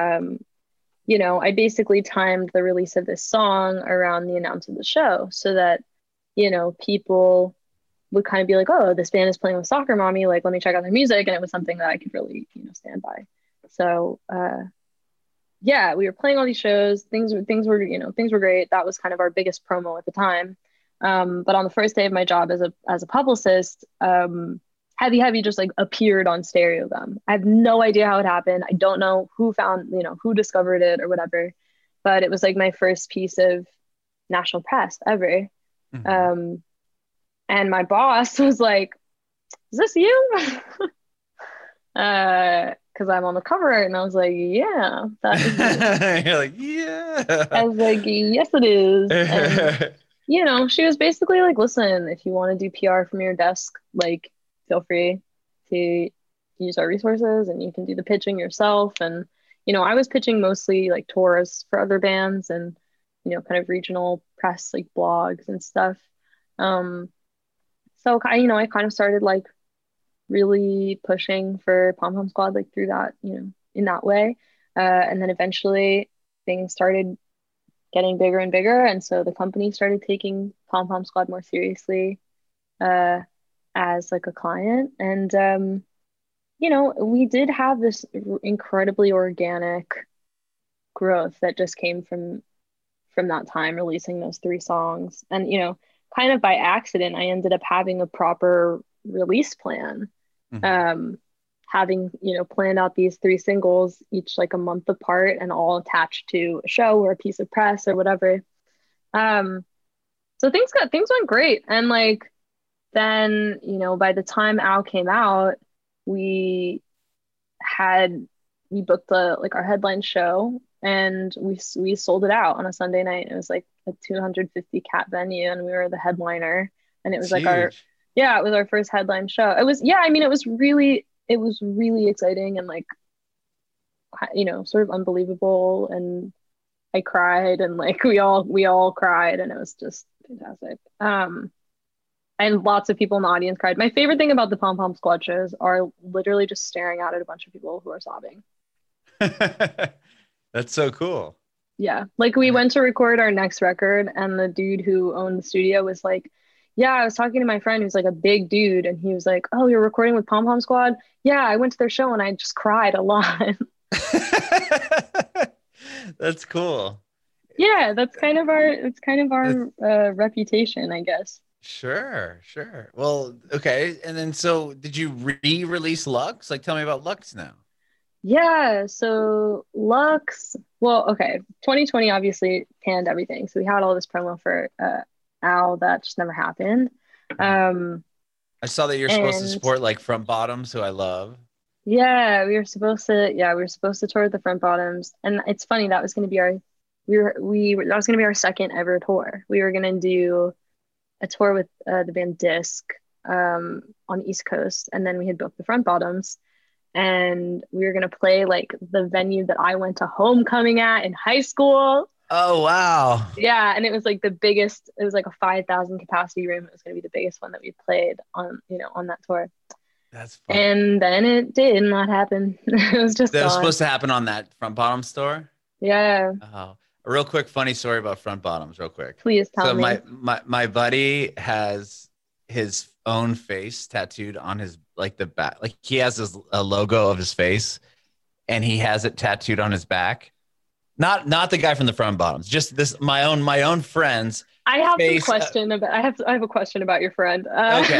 I basically timed the release of this song around the announcement of the show so that, people would kind of be like, oh, this band is playing with Soccer Mommy. Like, let me check out their music. And it was something that I could really, stand by. So, yeah, we were playing all these shows. Things were great. That was kind of our biggest promo at the time. But on the first day of my job as a publicist, Heavy Heavy just like appeared on Stereogum. I have no idea how it happened. I don't know who who discovered it or whatever, but it was like my first piece of national press ever. And my boss was like, "Is this you?" Because I'm on the cover, and I was like, "Yeah, that is me." You're like, yeah. I was like, "Yes, it is." And, she was basically like, "Listen, if you want to do PR from your desk, like, feel free to use our resources, and you can do the pitching yourself." And, I was pitching mostly like tours for other bands and, kind of regional press, like blogs and stuff. So, I kind of started like really pushing for Pom Pom Squad, like through that, in that way. And then eventually things started getting bigger and bigger. And so the company started taking Pom Pom Squad more seriously as like a client. And, we did have this incredibly organic growth that just came from that time, releasing those 3 songs. And, kind of by accident, I ended up having a proper release plan. Having, planned out these 3 singles, each like a month apart and all attached to a show or a piece of press or whatever. So things went great. And like, then, by the time OW came out, we booked our headline show, and we sold it out on a Sunday night. It was like a 250 cap venue, and we were the headliner, and it was like it was our first headline show. It was really exciting. And like, sort of unbelievable. And I cried, and like we all cried, and it was just fantastic. And lots of people in the audience cried. My favorite thing about the Pom Pom Squad shows are literally just staring out at a bunch of people who are sobbing. That's so cool. Yeah. Like we went to record our next record, and the dude who owned the studio was like, yeah, I was talking to my friend who's like a big dude, and he was like, oh, you're recording with Pom Pom Squad? Yeah, I went to their show and I just cried a lot. That's cool. Yeah, it's kind of our reputation, I guess. Sure, sure. Well, okay. And then so did you re-release Lux? Like tell me about Lux now. Yeah, so Lux, well, okay, 2020 obviously panned everything. So we had all this promo for Al that just never happened. Um, I saw that you're supposed to and support like Front Bottoms, who I love. yeah, we were supposed to tour with the Front Bottoms, and it's funny that was going to be that was going to be our second ever tour. We were going to do a tour with the band Disc on the East Coast, and then we had booked the Front Bottoms, and we were gonna play like the venue that I went to homecoming at in high school. Oh, wow. Yeah, and it was like the biggest. It was like a 5,000 capacity room. It was gonna be the biggest one that we played on that tour. That's fun. And then it did not happen. It was just That was gone. supposed to happen on that Front Bottoms tour. Yeah, Oh, a real quick funny story about Front Bottoms, real quick. please tell So me. my buddy has his own face tattooed on his like the back. Like he has a logo of his face, and he has it tattooed on his back. Not the guy from the Front Bottoms. Just this my own friends. I have face, some question about. I have a question about your friend. Okay,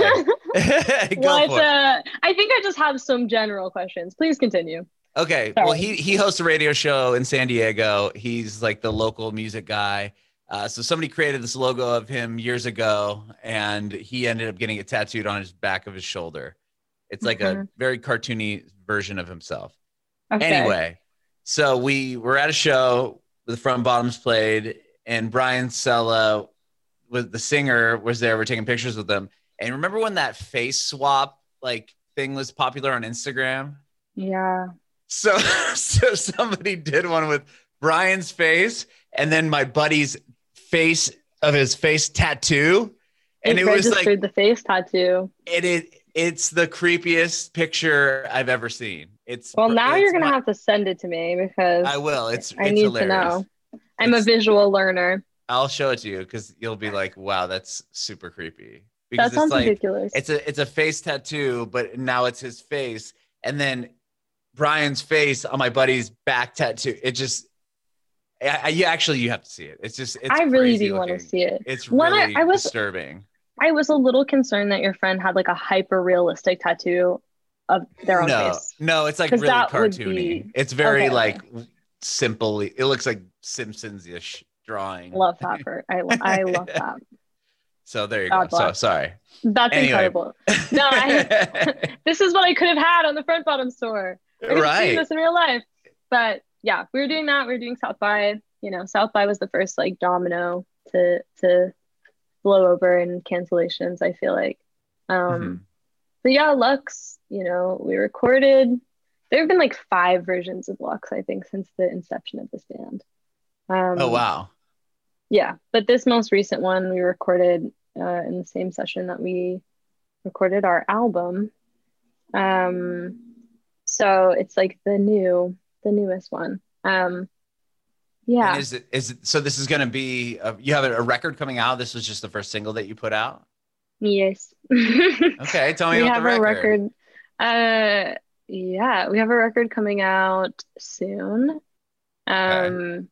go for it. I think I just have some general questions. Please continue. Okay. Sorry. Well, he hosts a radio show in San Diego. He's like the local music guy. So somebody created this logo of him years ago, and he ended up getting it tattooed on his back of his shoulder. It's like a very cartoony version of himself. Okay. Anyway, so we were at a show, the Front Bottoms played, and Brian Sella, with the singer, was there. We're taking pictures with them. And remember when that face swap like thing was popular on Instagram? Yeah. So somebody did one with Brian's face and then my buddy's face of his face tattoo. And it was like the face tattoo. it's the creepiest picture I've ever seen. Now you're gonna have to send it to me because I will. I need hilarious. to know. I'm a visual learner. I'll show it to you because you'll be like, wow, that's super creepy. Because That sounds it's like, ridiculous. It's a face tattoo, but now it's his face. And then Brian's face on my buddy's back tattoo. It just, you have to see it. It's I really crazy do want to looking. see it. It's When really I was disturbing. I was a little concerned that your friend had like a hyper realistic tattoo of their own face. No, it's like 'Cause really that would cartoony. be- It's very Okay. like simple. It looks like Simpsons-ish drawing. Love that for I love that. So there you God go. So bless. sorry. That's Anyway. incredible. No, this is what I could have had on the Front Bottom store. I could have seen Right. this in real life. But yeah, we were doing that. We were doing South by. South by was the first like domino to blow over in cancellations, I feel like. Mhm. But yeah, Lux, we recorded. There have been like 5 versions of Lux, I think, since the inception of this band. Oh, wow. Yeah, but this most recent one we recorded in the same session that we recorded our album. So it's like the newest one. Yeah. And is it so this is going to be you have a record coming out. This was just the first single that you put out? Yes. Okay, tell me We about have the a record. Yeah, we have a record coming out soon. I'm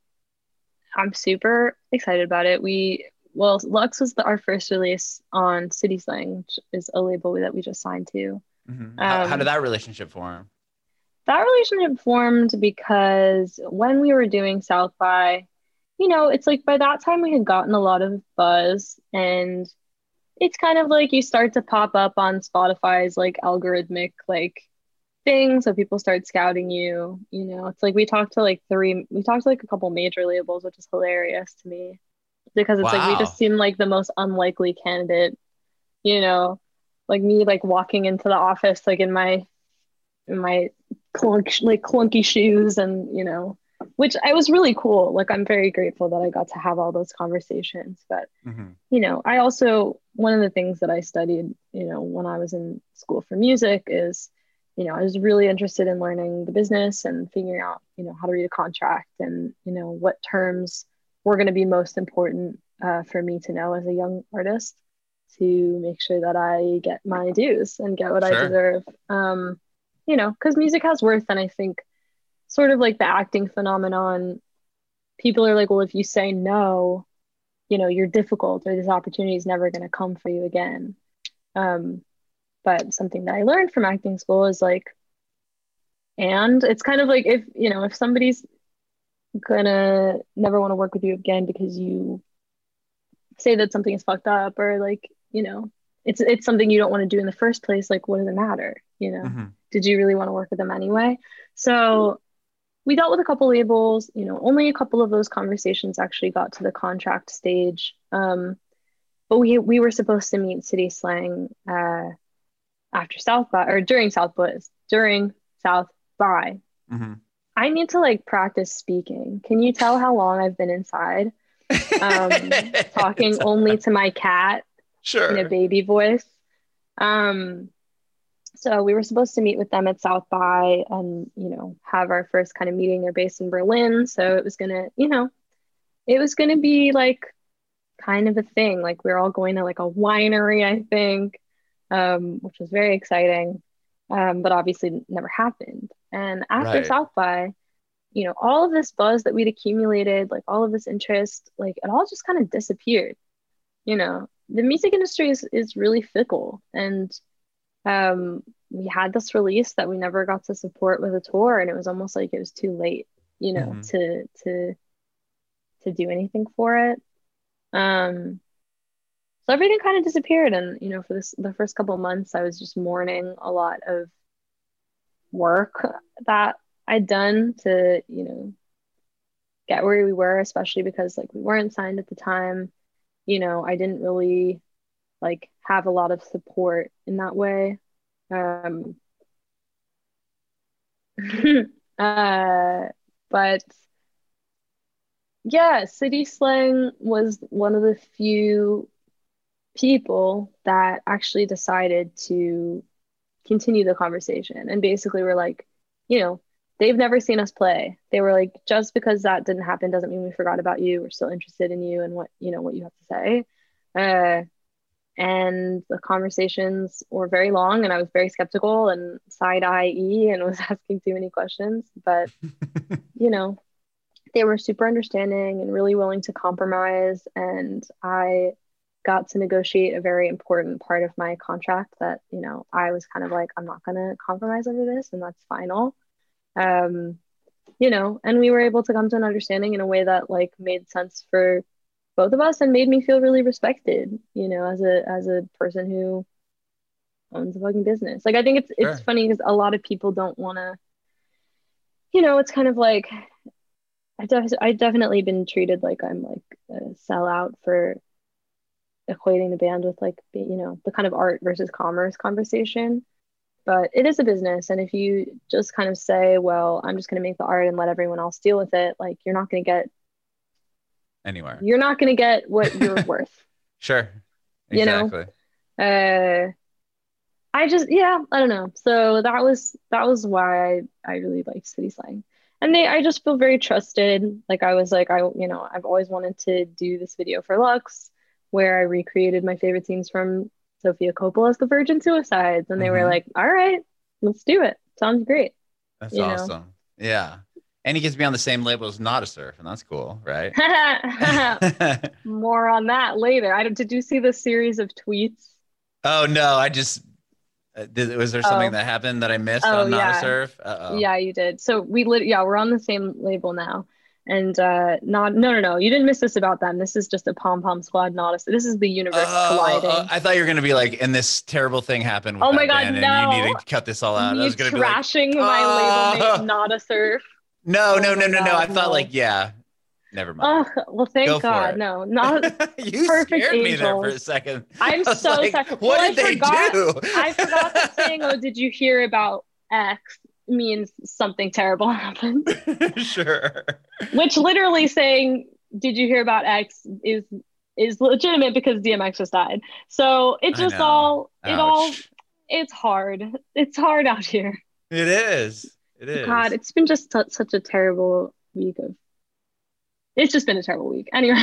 super excited about it. Lux was our first release on City Slang, which is a label that we just signed to. Mhm. How did that relationship form? That relationship formed because when we were doing South by, it's like by that time we had gotten a lot of buzz, and it's kind of like you start to pop up on Spotify's like algorithmic like thing, so people start scouting you. It's like we talked to like a couple major labels, which is hilarious to me because it's like we Wow. just seem like the most unlikely candidate, like me like walking into the office like in my clunky shoes, and which I was really cool. Like, I'm very grateful that I got to have all those conversations. But I also, one of the things that I studied, when I was in school for music is, I was really interested in learning the business and figuring out, how to read a contract and, what terms were going to be most important for me to know as a young artist to make sure that I get my dues and get what I deserve. Because music has worth. And I think sort of like the acting phenomenon, people are like, well, if you say no, you're difficult, or this opportunity is never going to come for you again. But something that I learned from acting school is like, and it's kind of like, if somebody's gonna never want to work with you again because you say that something is fucked up, or like, it's something you don't want to do in the first place, like, what does it matter? Did you really want to work with them anyway? So we dealt with a couple labels, only a couple of those conversations actually got to the contract stage. But we were supposed to meet City Slang after South by, or during South by. I need to like practice speaking. Can you tell how long I've been inside? Talking only to my cat in a baby voice. So we were supposed to meet with them at South by and, have our first kind of meeting. They're based in Berlin. So it was gonna be like kind of a thing. Like, we're all going to like a winery, I think, which was very exciting. But obviously never happened. And after South by, all of this buzz that we'd accumulated, like all of this interest, like it all just kind of disappeared. The music industry is really fickle. And we had this release that we never got to support with a tour, and it was almost like it was too late, to do anything for it. So everything kind of disappeared. And, for the first couple of months, I was just mourning a lot of work that I'd done to, get where we were, especially because like we weren't signed at the time. I didn't really like have a lot of support in that way. But yeah, City Slang was one of the few people that actually decided to continue the conversation. And basically were like, they've never seen us play. They were like, just because that didn't happen doesn't mean we forgot about you. We're still interested in you and what you have to say. And the conversations were very long, and I was very skeptical and side-eye and was asking too many questions. But, they were super understanding and really willing to compromise. And I got to negotiate a very important part of my contract that, I was kind of like, I'm not going to compromise over this, and that's final. And we were able to come to an understanding in a way that like made sense for both of us and made me feel really respected, as a person who owns a fucking business. Like, I think it's funny because a lot of people don't want to, it's kind of like, I've definitely been treated like I'm like a sellout for equating the band with like, the kind of art versus commerce conversation. But it is a business. And if you just kind of say, well, I'm just going to make the art and let everyone else deal with it, like, you're not going to get anywhere. You're not going to get what you're worth. Sure. Exactly. I don't know. So that was why I really liked City Slang. And I just feel very trusted. Like, I was like, I've always wanted to do this video for Lux, where I recreated my favorite scenes from Sofia Coppola's The Virgin Suicides. And they were like, all right, let's do it. Sounds great. That's awesome. Yeah. And he gets to be on the same label as Nada Surf, and that's cool, right? More on that later. Did you see the series of tweets? Oh, no. I just... was there something that happened that I missed on Nada Surf? Uh-oh. Yeah, you did. So we're on the same label now. And no, you didn't miss this about them. This is just a Pom Pom Squad Nada. This is the universe colliding. I thought you were gonna be like, and this terrible thing happened with my God, band, no. and you need to cut this all out. I was gonna trashing be like, my label name, Nada Surf. No. I thought like, never mind. Oh, well, thank God. No, not you Perfect scared Angels. me there for a second. I'm so sorry. What did they do? I forgot that saying, oh, did you hear about X? means something terrible happened. Sure. Which literally saying, "Did you hear about X?" is legitimate because DMX just died. So it just it's hard. It's hard out here. It is. It is. God, it's been just such a terrible week of. It's just been a terrible week. Anyway,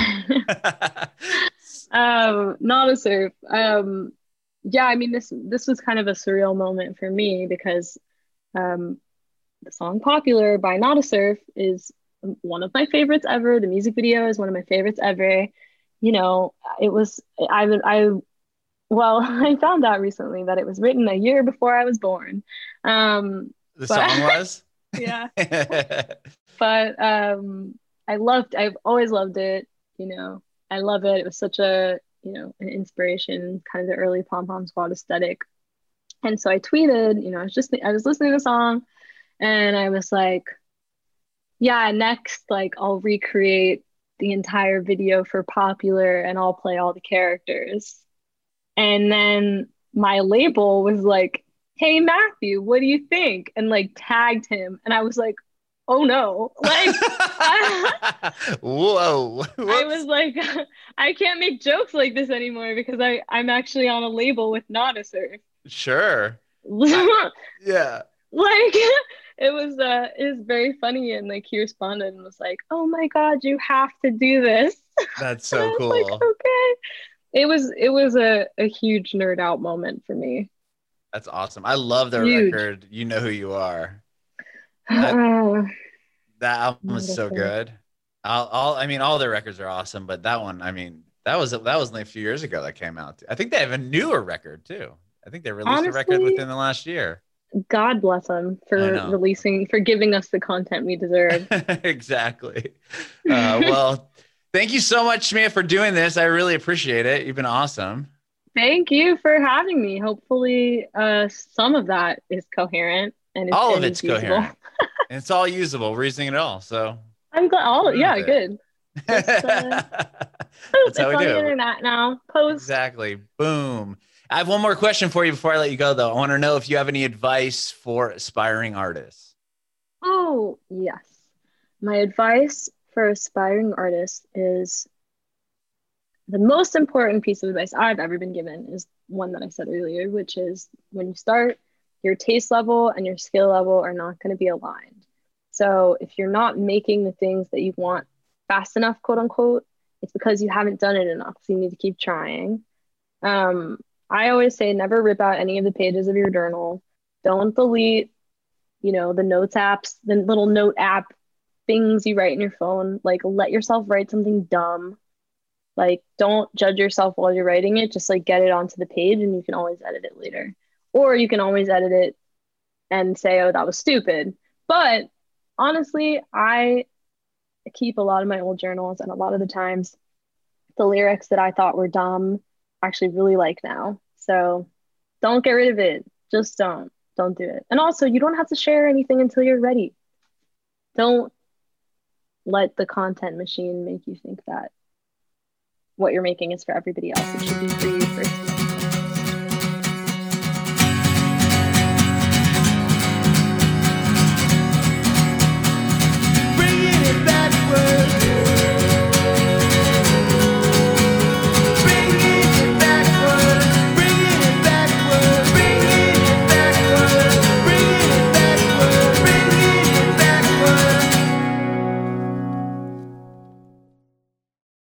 Nada Surf. Yeah, I mean this was kind of a surreal moment for me because the song "Popular" by Nada Surf is one of my favorites ever. The music video is one of my favorites ever. You know, it was I found out recently that it was written a year before I was born. The song was? Yeah. But I've always loved it, you know. I love it. It was such a, you know, an inspiration, kind of the early Pom Pom Squad aesthetic. And so I tweeted, you know, I was listening to the song and I was like, yeah, next, like I'll recreate the entire video for Popular and I'll play all the characters. And then my label was like, hey, Matthew, what do you think? And like tagged him. And I was like, oh no, like, whoa. I was like, I can't make jokes like this anymore because I'm actually on a label with Nada Surf. Sure. Yeah. Like it was very funny, and like he responded and was like, oh my God, you have to do this. That's so cool. Like, okay. It was a huge nerd out moment for me. That's awesome. I love the record. You Know Who You Are. That album was so good. I mean, all their records are awesome, but that one, I mean, that was only a few years ago that came out. I think they have a newer record too. I think they released a record within the last year. God bless them for giving us the content we deserve. Exactly. Well, thank you so much, Mia, for doing this. I really appreciate it. You've been awesome. Thank you for having me. Hopefully, some of that is coherent and all of it's usable. Coherent. And it's all usable. We're using it all. So I'm glad. Yeah, good. Just, that's how we do. It's on the internet now. Post. Exactly. Boom. I have one more question for you before I let you go, though. I want to know if you have any advice for aspiring artists. Oh, yes. My advice for aspiring artists is the most important piece of advice I've ever been given is one that I said earlier, which is when you start, your taste level and your skill level are not going to be aligned. So if you're not making the things that you want fast enough, quote unquote, it's because you haven't done it enough. So you need to keep trying. I always say never rip out any of the pages of your journal. Don't delete, you know, the notes apps, the little note app things you write in your phone. Like let yourself write something dumb. Like don't judge yourself while you're writing it. Just like get it onto the page and you can always edit it later. Or you can always edit it and say, oh, that was stupid. But honestly, I keep a lot of my old journals, and a lot of the times the lyrics that I thought were dumb actually really like now. So don't get rid of it. Just don't do it. And also you don't have to share anything until you're ready. Don't let the content machine make you think that what you're making is for everybody else. It should be for you first. Bringing it backward.